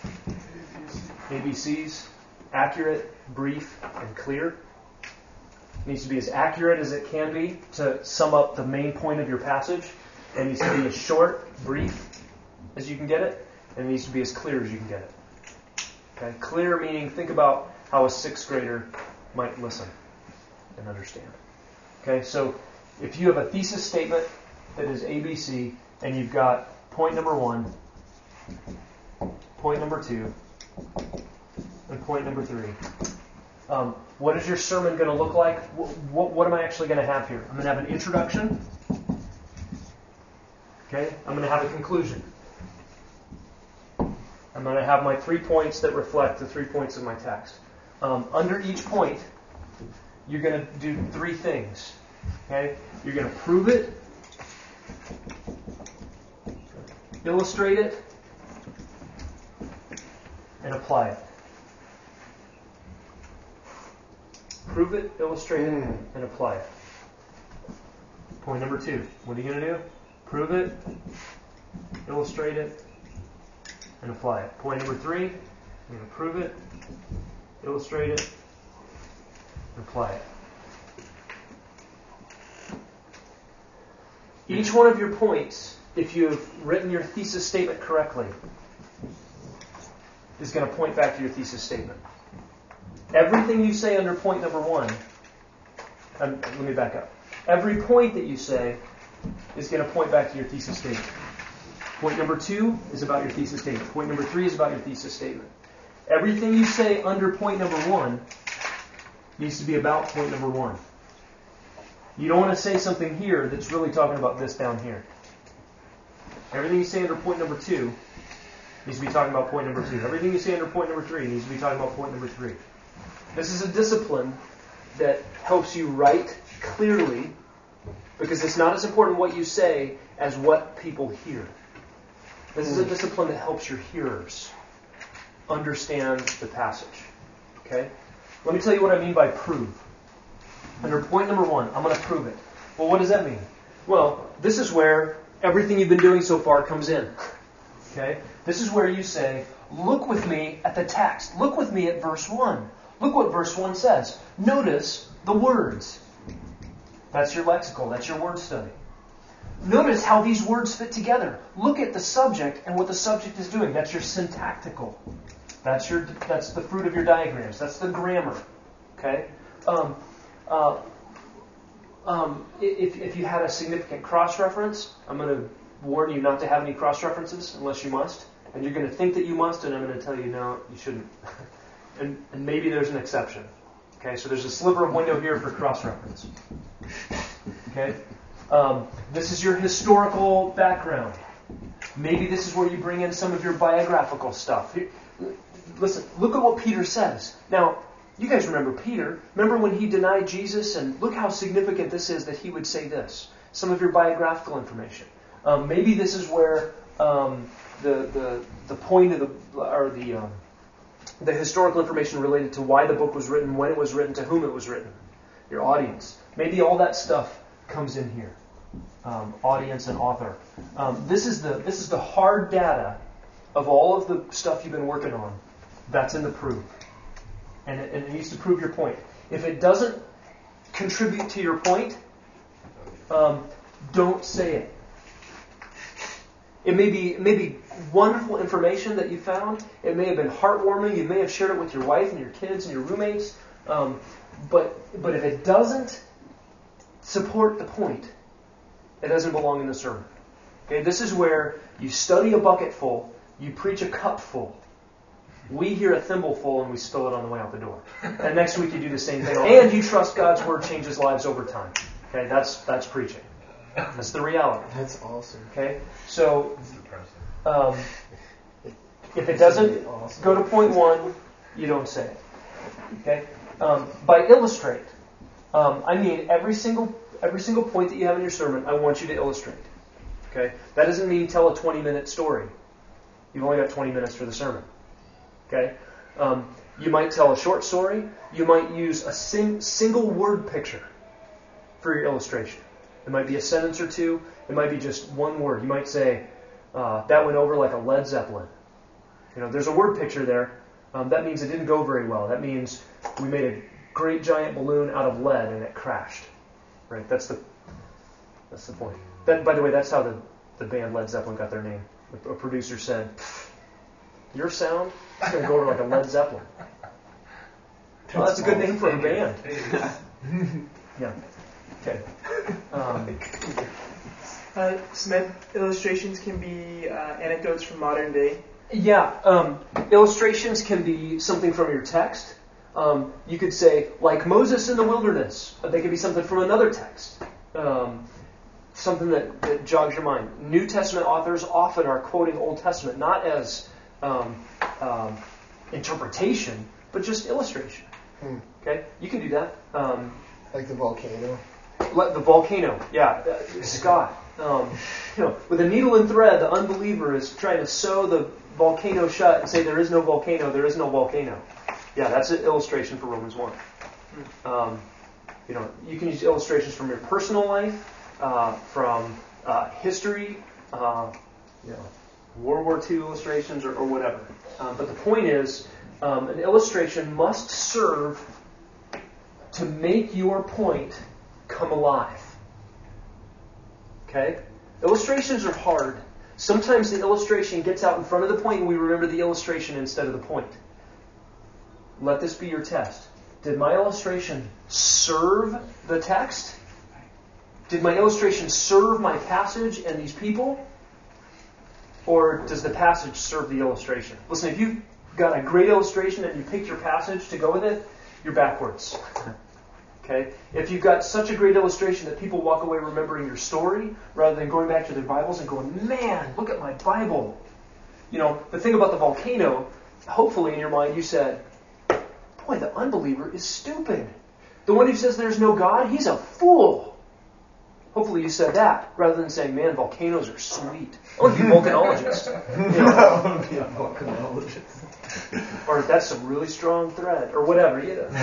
ABCs, accurate, brief, and clear. It needs to be as accurate as it can be to sum up the main point of your passage. It needs to be as short, brief as you can get it, and it needs to be as clear as you can get it. Okay? Clear meaning, think about how a 6th grader might listen and understand. Okay, so if you have a thesis statement that is ABC, and you've got point number 1, point number 2, and point number 3, what is your sermon going to look like? What am I actually going to have here? I'm going to have an introduction. Okay, I'm going to have a conclusion. I'm going to have my 3 points that reflect the 3 points of my text. Under each point, you're going to do 3 things. Okay? You're going to prove it, illustrate it, and apply it. Prove it, illustrate it, and apply it. Point number 2. What are you going to do? Prove it, illustrate it, and apply it. Point number 3. You're going to prove it, illustrate it, and apply it. Each one of your points, if you've written your thesis statement correctly, is going to point back to your thesis statement. Everything you say under point number 1, let me back up. Every point that you say is going to point back to your thesis statement. Point number 2 is about your thesis statement. Point number 3 is about your thesis statement. Everything you say under point number 1 needs to be about point number 1. You don't want to say something here that's really talking about this down here. Everything you say under point number 2 needs to be talking about point number 2. Everything you say under point number 3 needs to be talking about point number 3. This is a discipline that helps you write clearly, because it's not as important what you say as what people hear. This is a discipline that helps your hearers understand the passage. Okay? Let me tell you what I mean by prove. Under point number 1, I'm going to prove it. Well, what does that mean? Well, this is where everything you've been doing so far comes in. Okay? This is where you say, look with me at the text. Look with me at verse 1. Look what verse 1 says. Notice the words. That's your lexical. That's your word study. Notice how these words fit together. Look at the subject and what the subject is doing. That's your syntactical. That's the fruit of your diagrams. That's the grammar. Okay? If you had a significant cross-reference, I'm going to warn you not to have any cross-references unless you must. And you're going to think that you must, and I'm going to tell you, no, you shouldn't. and maybe there's an exception. Okay, so there's a sliver of window here for cross-reference. Okay? This is your historical background. Maybe this is where you bring in some of your biographical stuff. Listen, look at what Peter says. Now, you guys remember Peter. Remember when he denied Jesus? And look how significant this is that he would say this. Some of your biographical information. Maybe this is where the point of the historical information related to why the book was written, when it was written, to whom it was written, your audience. Maybe all that stuff comes in here. Audience and author. This is the hard data of all of the stuff you've been working on. That's in the prove. And it needs to prove your point. If it doesn't contribute to your point, don't say it. It may be wonderful information that you found. It may have been heartwarming. You may have shared it with your wife and your kids and your roommates. But if it doesn't support the point, it doesn't belong in the sermon. Okay, this is where you study a bucket full, You preach a cup full. We hear a thimble full and we spill it on the way out the door. And next week you do the same thing. And you trust God's word changes lives over time. Okay, that's preaching. That's the reality. That's awesome. Okay, so if it doesn't go to point one, you don't say it. Okay, by illustrate, I mean every single point that you have in your sermon, I want you to illustrate. Okay, that doesn't mean tell a 20-minute story. You've only got 20 minutes for the sermon. Okay, you might tell a short story. You might use a single word picture for your illustration. It might be a sentence or two. It might be just one word. You might say, that went over like a Led Zeppelin. There's a word picture there. That means it didn't go very well. That means we made a great giant balloon out of lead and it crashed. Right? That's the point. By the way, that's how the band Led Zeppelin got their name. A producer said, your sound is going to go over like a Led Zeppelin. Well, that's a good name for a band. Yeah. Okay. Smith, illustrations can be anecdotes from modern day. Yeah. Illustrations can be something from your text. You could say, like Moses in the wilderness. They could be something from another text. Something that jogs your mind. New Testament authors often are quoting Old Testament, not as interpretation, but just illustration. Okay? You can do that. Like the volcano. The volcano, yeah. Scott, with a needle and thread, the unbeliever is trying to sew the volcano shut and say there is no volcano, there is no volcano. Yeah, that's an illustration for Romans 1. You can use illustrations from your personal life, from history, World War II illustrations or whatever. But the point is, an illustration must serve to make your point come alive. Okay? Illustrations are hard. Sometimes the illustration gets out in front of the point and we remember the illustration instead of the point. Let this be your test. Did my illustration serve the text? Did my illustration serve my passage and these people? Or does the passage serve the illustration? Listen, if you've got a great illustration and you picked your passage to go with it, you're backwards. Okay? If you've got such a great illustration that people walk away remembering your story rather than going back to their Bibles and going, man, look at my Bible. The thing about the volcano, hopefully in your mind you said, boy, the unbeliever is stupid. The one who says there's no God, he's a fool. Hopefully you said that rather than saying, man, volcanoes are sweet. I want to be a volcanologist. I want to be a volcanologist. Or that's some really strong thread, or whatever.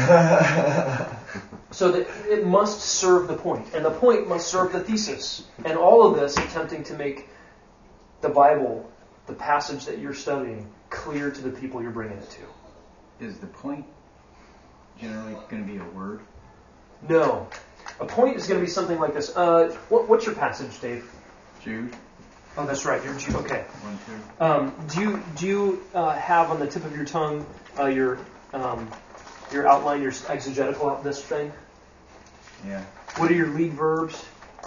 So that it must serve the point, and the point must serve the thesis. And all of this attempting to make the Bible, the passage that you're studying, clear to the people you're bringing it to. Is the point generally going to be a word? No. A point is going to be something like this. What's your passage, Dave? Jude. Oh, that's right. You're Jude. Okay. 1-2. Do you have on the tip of your tongue your outline, your exegetical this thing? Yeah. What are your lead verbs?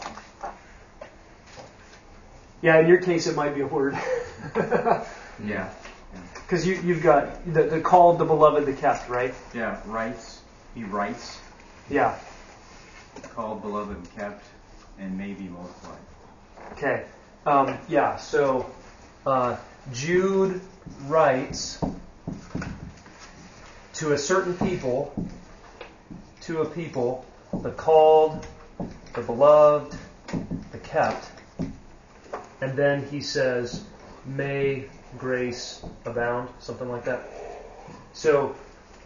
Yeah, in your case, it might be a word. Yeah. Because you've got the called, the beloved, the kept, right? Yeah. Writes. He writes. Yeah. Called, beloved, and kept, and maybe multiplied. Okay. So Jude writes to a certain people, the called, the beloved, the kept, and then he says, may grace abound, something like that. So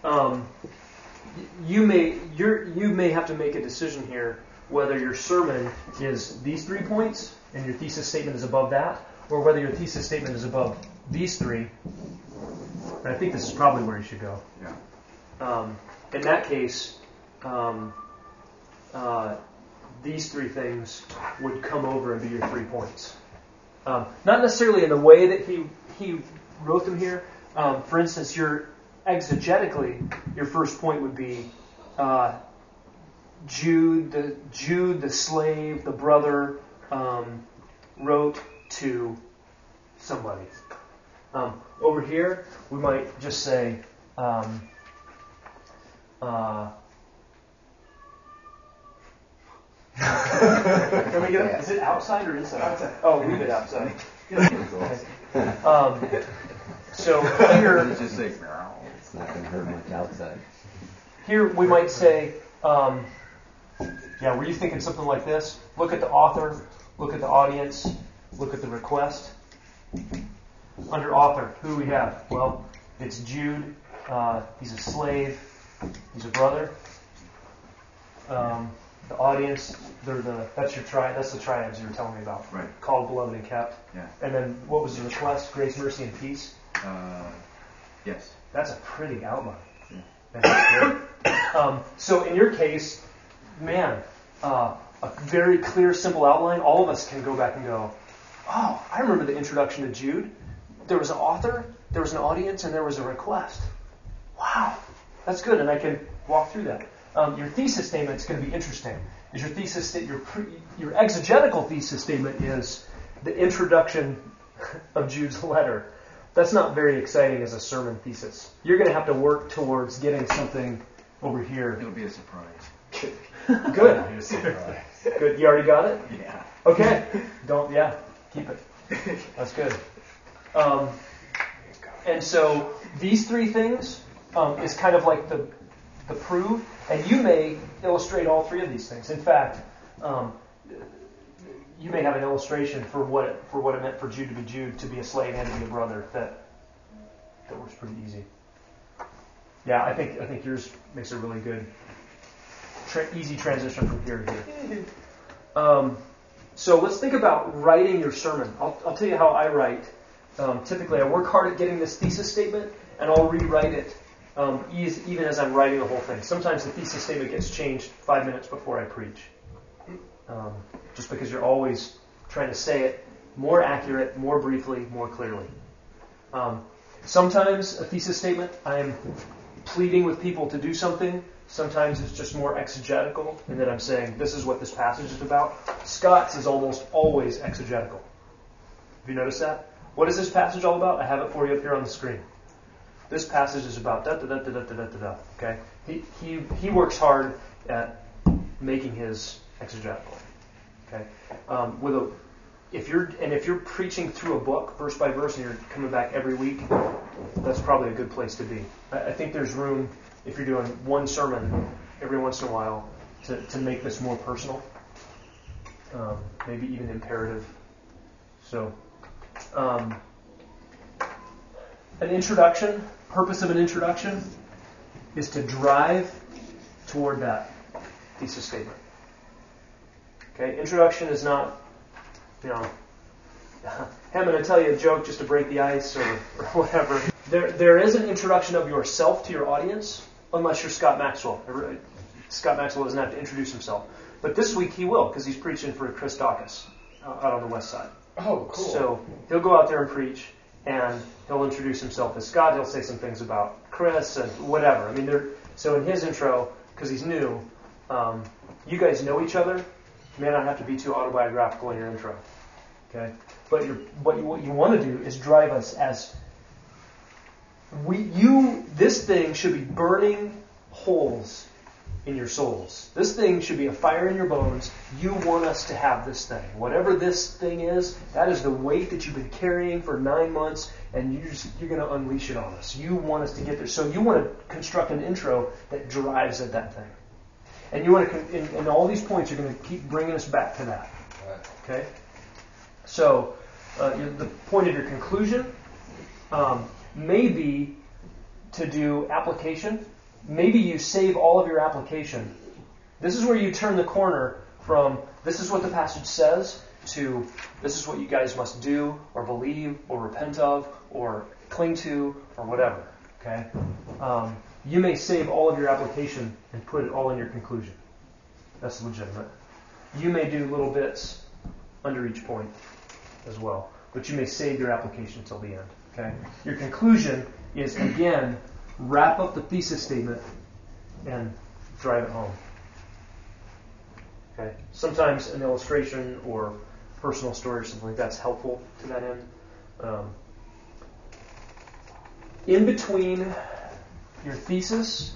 you may have to make a decision here whether your sermon is these 3 points and your thesis statement is above that, or whether your thesis statement is above these 3. And I think this is probably where you should go. Yeah. In that case, these 3 things would come over and be your 3 points. Not necessarily in the way that he wrote them here. For instance, exegetically, your first point would be Jude, the slave, the brother, wrote to somebody. Over here, we might just say, can we get it? Is it outside or inside? Outside. Oh, leave it outside. So here, just say, it's not going to hurt much outside. Here we might say, were you thinking something like this? Look at the author, look at the audience, look at the request. Under author, who do we have? Well, it's Jude. He's a slave. He's a brother. The audience, that's the triads you were telling me about. Right. Called, beloved, and kept. Yeah. And then what was the request? Grace, mercy, and peace. Yes. That's a pretty outline. Yeah. That's great. So in your case, man, a very clear, simple outline. All of us can go back and go, oh, I remember the introduction to Jude. There was an author, there was an audience, and there was a request. Wow, that's good, and I can walk through that. Your thesis statement is going to be interesting. Is your thesis your exegetical thesis statement is the introduction of Jude's letter. That's not very exciting as a sermon thesis. You're going to have to work towards getting something over here. It'll be a surprise. Good. It'll be a surprise. Good. You already got it? Yeah. Okay. Keep it. That's good. And so these three things is kind of like the prove, and you may illustrate all three of these things. In fact, you may have an illustration for what it meant for Jude, to be a slave, and to be a brother. That works pretty easy. Yeah, I think yours makes a really good, easy transition from here to here. So let's think about writing your sermon. I'll tell you how I write. Typically, I work hard at getting this thesis statement, and I'll rewrite it even as I'm writing the whole thing. Sometimes the thesis statement gets changed 5 minutes before I preach, just because you're always trying to say it more accurate, more briefly, more clearly. Sometimes a thesis statement, I'm pleading with people to do something. Sometimes it's just more exegetical, in that I'm saying, this is what this passage is about. Scott's is almost always exegetical. Have you noticed that? What is this passage all about? I have it for you up here on the screen. This passage is about da-da-da-da-da-da-da-da. Okay? He works hard at making his exegetical. Okay? If you're preaching through a book, verse by verse, and you're coming back every week, that's probably a good place to be. I think there's room, if you're doing one sermon every once in a while, to make this more personal. Maybe even imperative. So, an introduction, purpose of an introduction is to drive toward that thesis statement. Okay, introduction is not, hey, I'm going to tell you a joke just to break the ice or whatever. There is an introduction of yourself to your audience, unless you're Scott Maxwell. Scott Maxwell doesn't have to introduce himself. But this week he will, because he's preaching for Chris Dawkins out on the west side. Oh, cool. So he'll go out there and preach, and he'll introduce himself as Scott. He'll say some things about Chris and whatever. I mean, so in his intro, because he's new, you guys know each other. You may not have to be too autobiographical in your intro. Okay? But what you want to do is drive us as this thing should be burning holes in your souls. This thing should be a fire in your bones. You want us to have this thing. Whatever this thing is, that is the weight that you've been carrying for 9 months, and you're going to unleash it on us. You want us to get there. So you want to construct an intro that drives at that thing. And you want to, in all these points, you're going to keep bringing us back to that. Okay? So the point of your conclusion may be to do application. Maybe you save all of your application. This is where you turn the corner from this is what the passage says to this is what you guys must do or believe or repent of or cling to or whatever. Okay? You may save all of your application and put it all in your conclusion. That's legitimate. You may do little bits under each point as well, but you may save your application till the end. Okay? Your conclusion is, again, wrap up the thesis statement and drive it home. Okay? Sometimes an illustration or personal story or something like that's helpful to that end. in between your thesis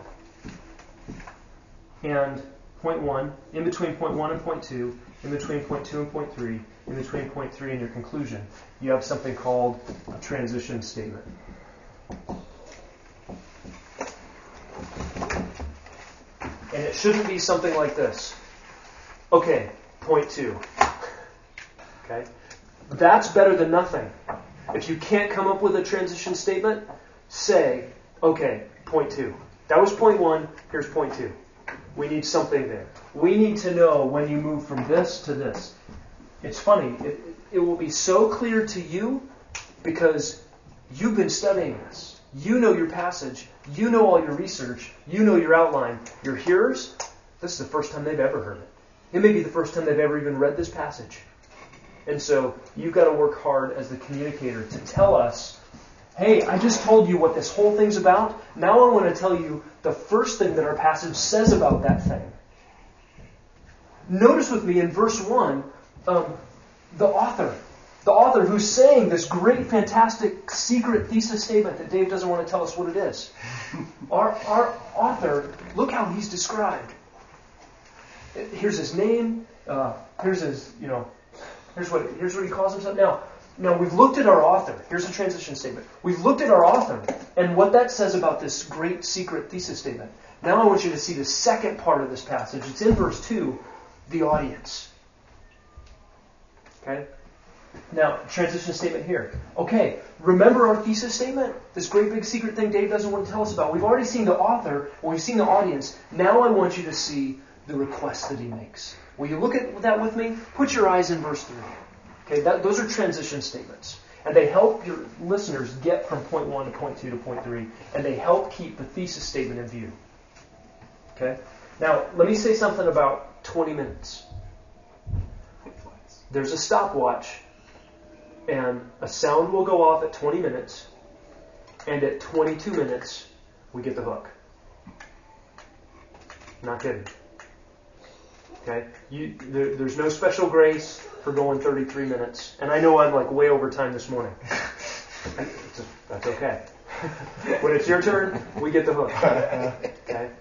and point 1, in between point 1 and point 2, in between point 2 and point 3, in between point 3 and your conclusion, you have something called a transition statement. And it shouldn't be something like this. Okay, point 2. Okay? That's better than nothing. If you can't come up with a transition statement, say, okay, point 2. That was point 1, here's point 2. We need something there. We need to know when you move from this to this. It's funny, it will be so clear to you because you've been studying this. You know your passage. You know all your research. You know your outline. Your hearers, this is the first time they've ever heard it. It may be the first time they've ever even read this passage. And so you've got to work hard as the communicator to tell us, hey, I just told you what this whole thing's about. Now I want to tell you the first thing that our passage says about that thing. Notice with me in verse 1, the author who's saying this great, fantastic, secret thesis statement that Dave doesn't want to tell us what it is. Our author, look how he's described. Here's his name. Here's his, here's what he calls himself. Now we've looked at our author. Here's the transition statement. We've looked at our author and what that says about this great secret thesis statement. Now I want you to see the second part of this passage. It's in verse 2, the audience. Okay? Now, transition statement here. Okay, remember our thesis statement? This great big secret thing Dave doesn't want to tell us about. We've already seen the author, or we've seen the audience. Now I want you to see the request that he makes. Will you look at that with me? Put your eyes in verse 3. Okay, those are transition statements. And they help your listeners get from point 1 to point 2 to point 3. And they help keep the thesis statement in view. Okay? Now, let me say something about 20 minutes. There's a stopwatch. And a sound will go off at 20 minutes. And at 22 minutes, we get the hook. Not kidding. Okay? There's no special grace for going 33 minutes. And I know I'm like way over time this morning. That's okay. When it's your turn, we get the hook. Okay?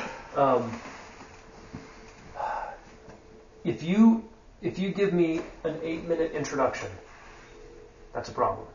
If you give me an 8-minute introduction, that's a problem.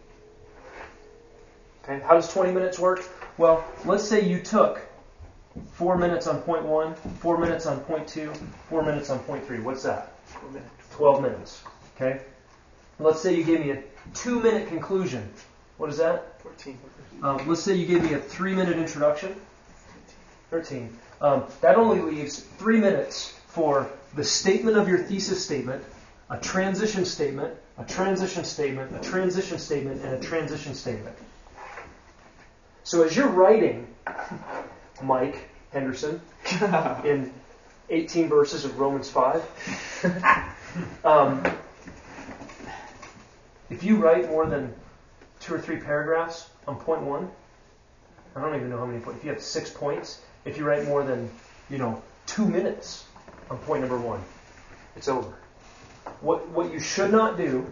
Okay? How does 20 minutes work? Well, let's say you took 4 minutes on point 1, 4 minutes on point 2, 4 minutes on point 3. What's that? 12 minutes. Okay? Let's say you gave me a 2-minute conclusion. What is that? 14. Let's say you gave me a 3-minute introduction. 13. That only leaves 3 minutes for the statement of your thesis statement, a transition statement, a transition statement, a transition statement, and a transition statement. So as you're writing, Mike Henderson, in 18 verses of Romans 5, if you write more than 2 or 3 paragraphs on point 1, I don't even know how many points. If you have 6 points, if you write more than 2 minutes on point number 1, it's over. What you should not do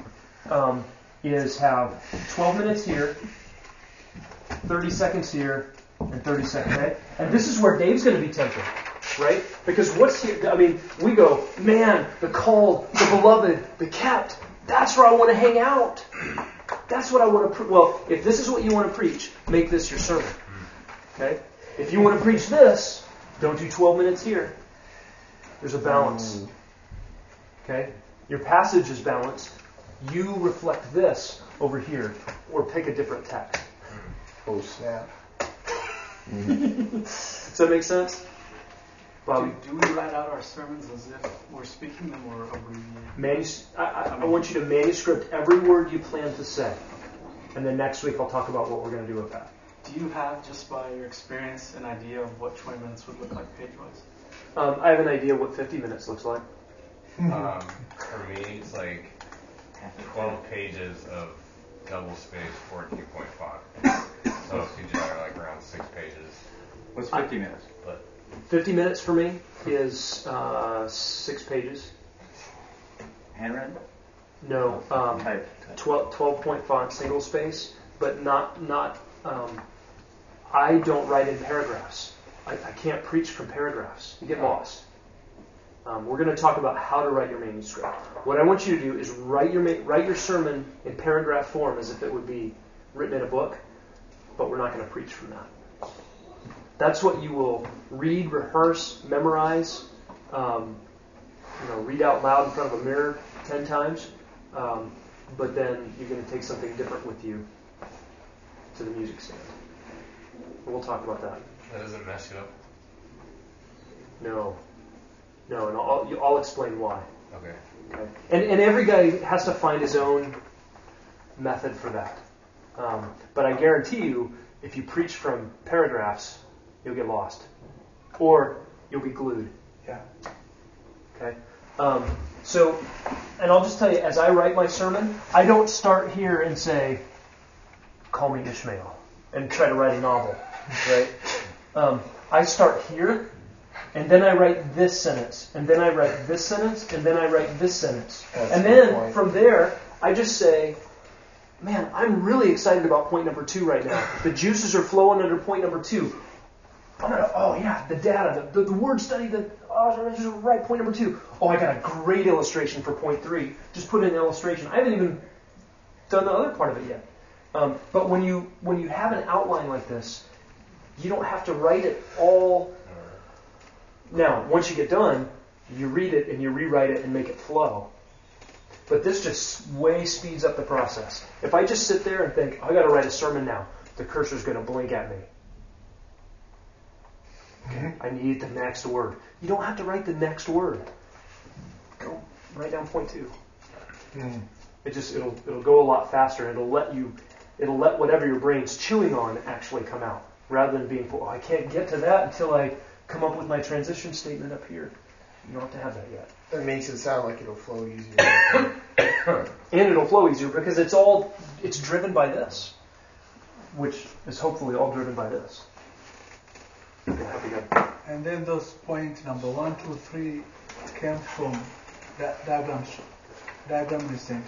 is have 12 minutes here, 30 seconds here, and 30 seconds. Okay? And this is where Dave's going to be tempted, right? Because what's here? We go, man, the called, the beloved, the kept. That's where I want to hang out. That's what I want to. Well, if this is what you want to preach, make this your sermon. Okay? If you want to preach this, don't do 12 minutes here. There's a balance. Okay? Your passage is balanced. You reflect this over here, or pick a different text. Oh, snap. Does that make sense? Bobby? Do we write out our sermons as if we're speaking them, or are we... I want you to manuscript every word you plan to say. And then next week I'll talk about what we're going to do with that. Do you have, just by your experience, an idea of what 20 minutes would look like page-wise? I have an idea what 50 minutes looks like. For me, it's like 12 pages of double-spaced 14-point font. So CGI are like around 6 pages. What's 50 minutes? 50 minutes for me is 6 pages. Handwritten? No, 12-point font, single space, but not. I don't write in paragraphs. I can't preach from paragraphs. You get lost. We're going to talk about how to write your manuscript. What I want you to do is write your sermon in paragraph form as if it would be written in a book, but we're not going to preach from that. That's what you will read, rehearse, memorize, read out loud in front of a mirror 10 times, but then you're going to take something different with you to the music stand. We'll talk about that. That doesn't mess you up? No, and I'll explain why. Okay. And every guy has to find his own method for that. But I guarantee you, if you preach from paragraphs, you'll get lost. Or you'll be glued. Yeah. Okay? And I'll just tell you, as I write my sermon, I don't start here and say, call me Ishmael, and try to write a novel, right? I start here, and then I write this sentence, and then I write this sentence, and then I write this sentence. And then, from there, I just say, man, I'm really excited about point number 2 right now. The juices are flowing under point number 2. The data, the word study, I just write point number 2. Oh, I got a great illustration for point 3. Just put in an illustration. I haven't even done the other part of it yet. But when you have an outline like this, you don't have to write it all. Now, once you get done, you read it and you rewrite it and make it flow. But this just way speeds up the process. If I just sit there and think, I got to write a sermon now, the cursor's going to blink at me. Okay, I need the next word. You don't have to write the next word. Go write down point 2. It'll go a lot faster. It'll let whatever your brain's chewing on actually come out, rather than being, I can't get to that until I come up with my transition statement up here. You don't have to have that yet. That makes it sound like it'll flow easier. And it'll flow easier because it's driven by this, which is hopefully all driven by this. And then those points number 1, 2, 3 came from diagram descended.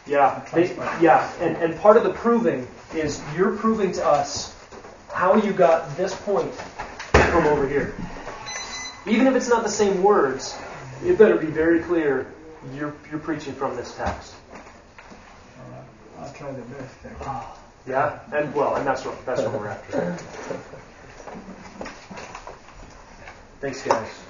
And part of the proving is you're proving to us how you got this point from over here. Even if it's not the same words, it better be very clear you're preaching from this text. I'll try the best. Yeah, and that's what we're after. Thanks, guys.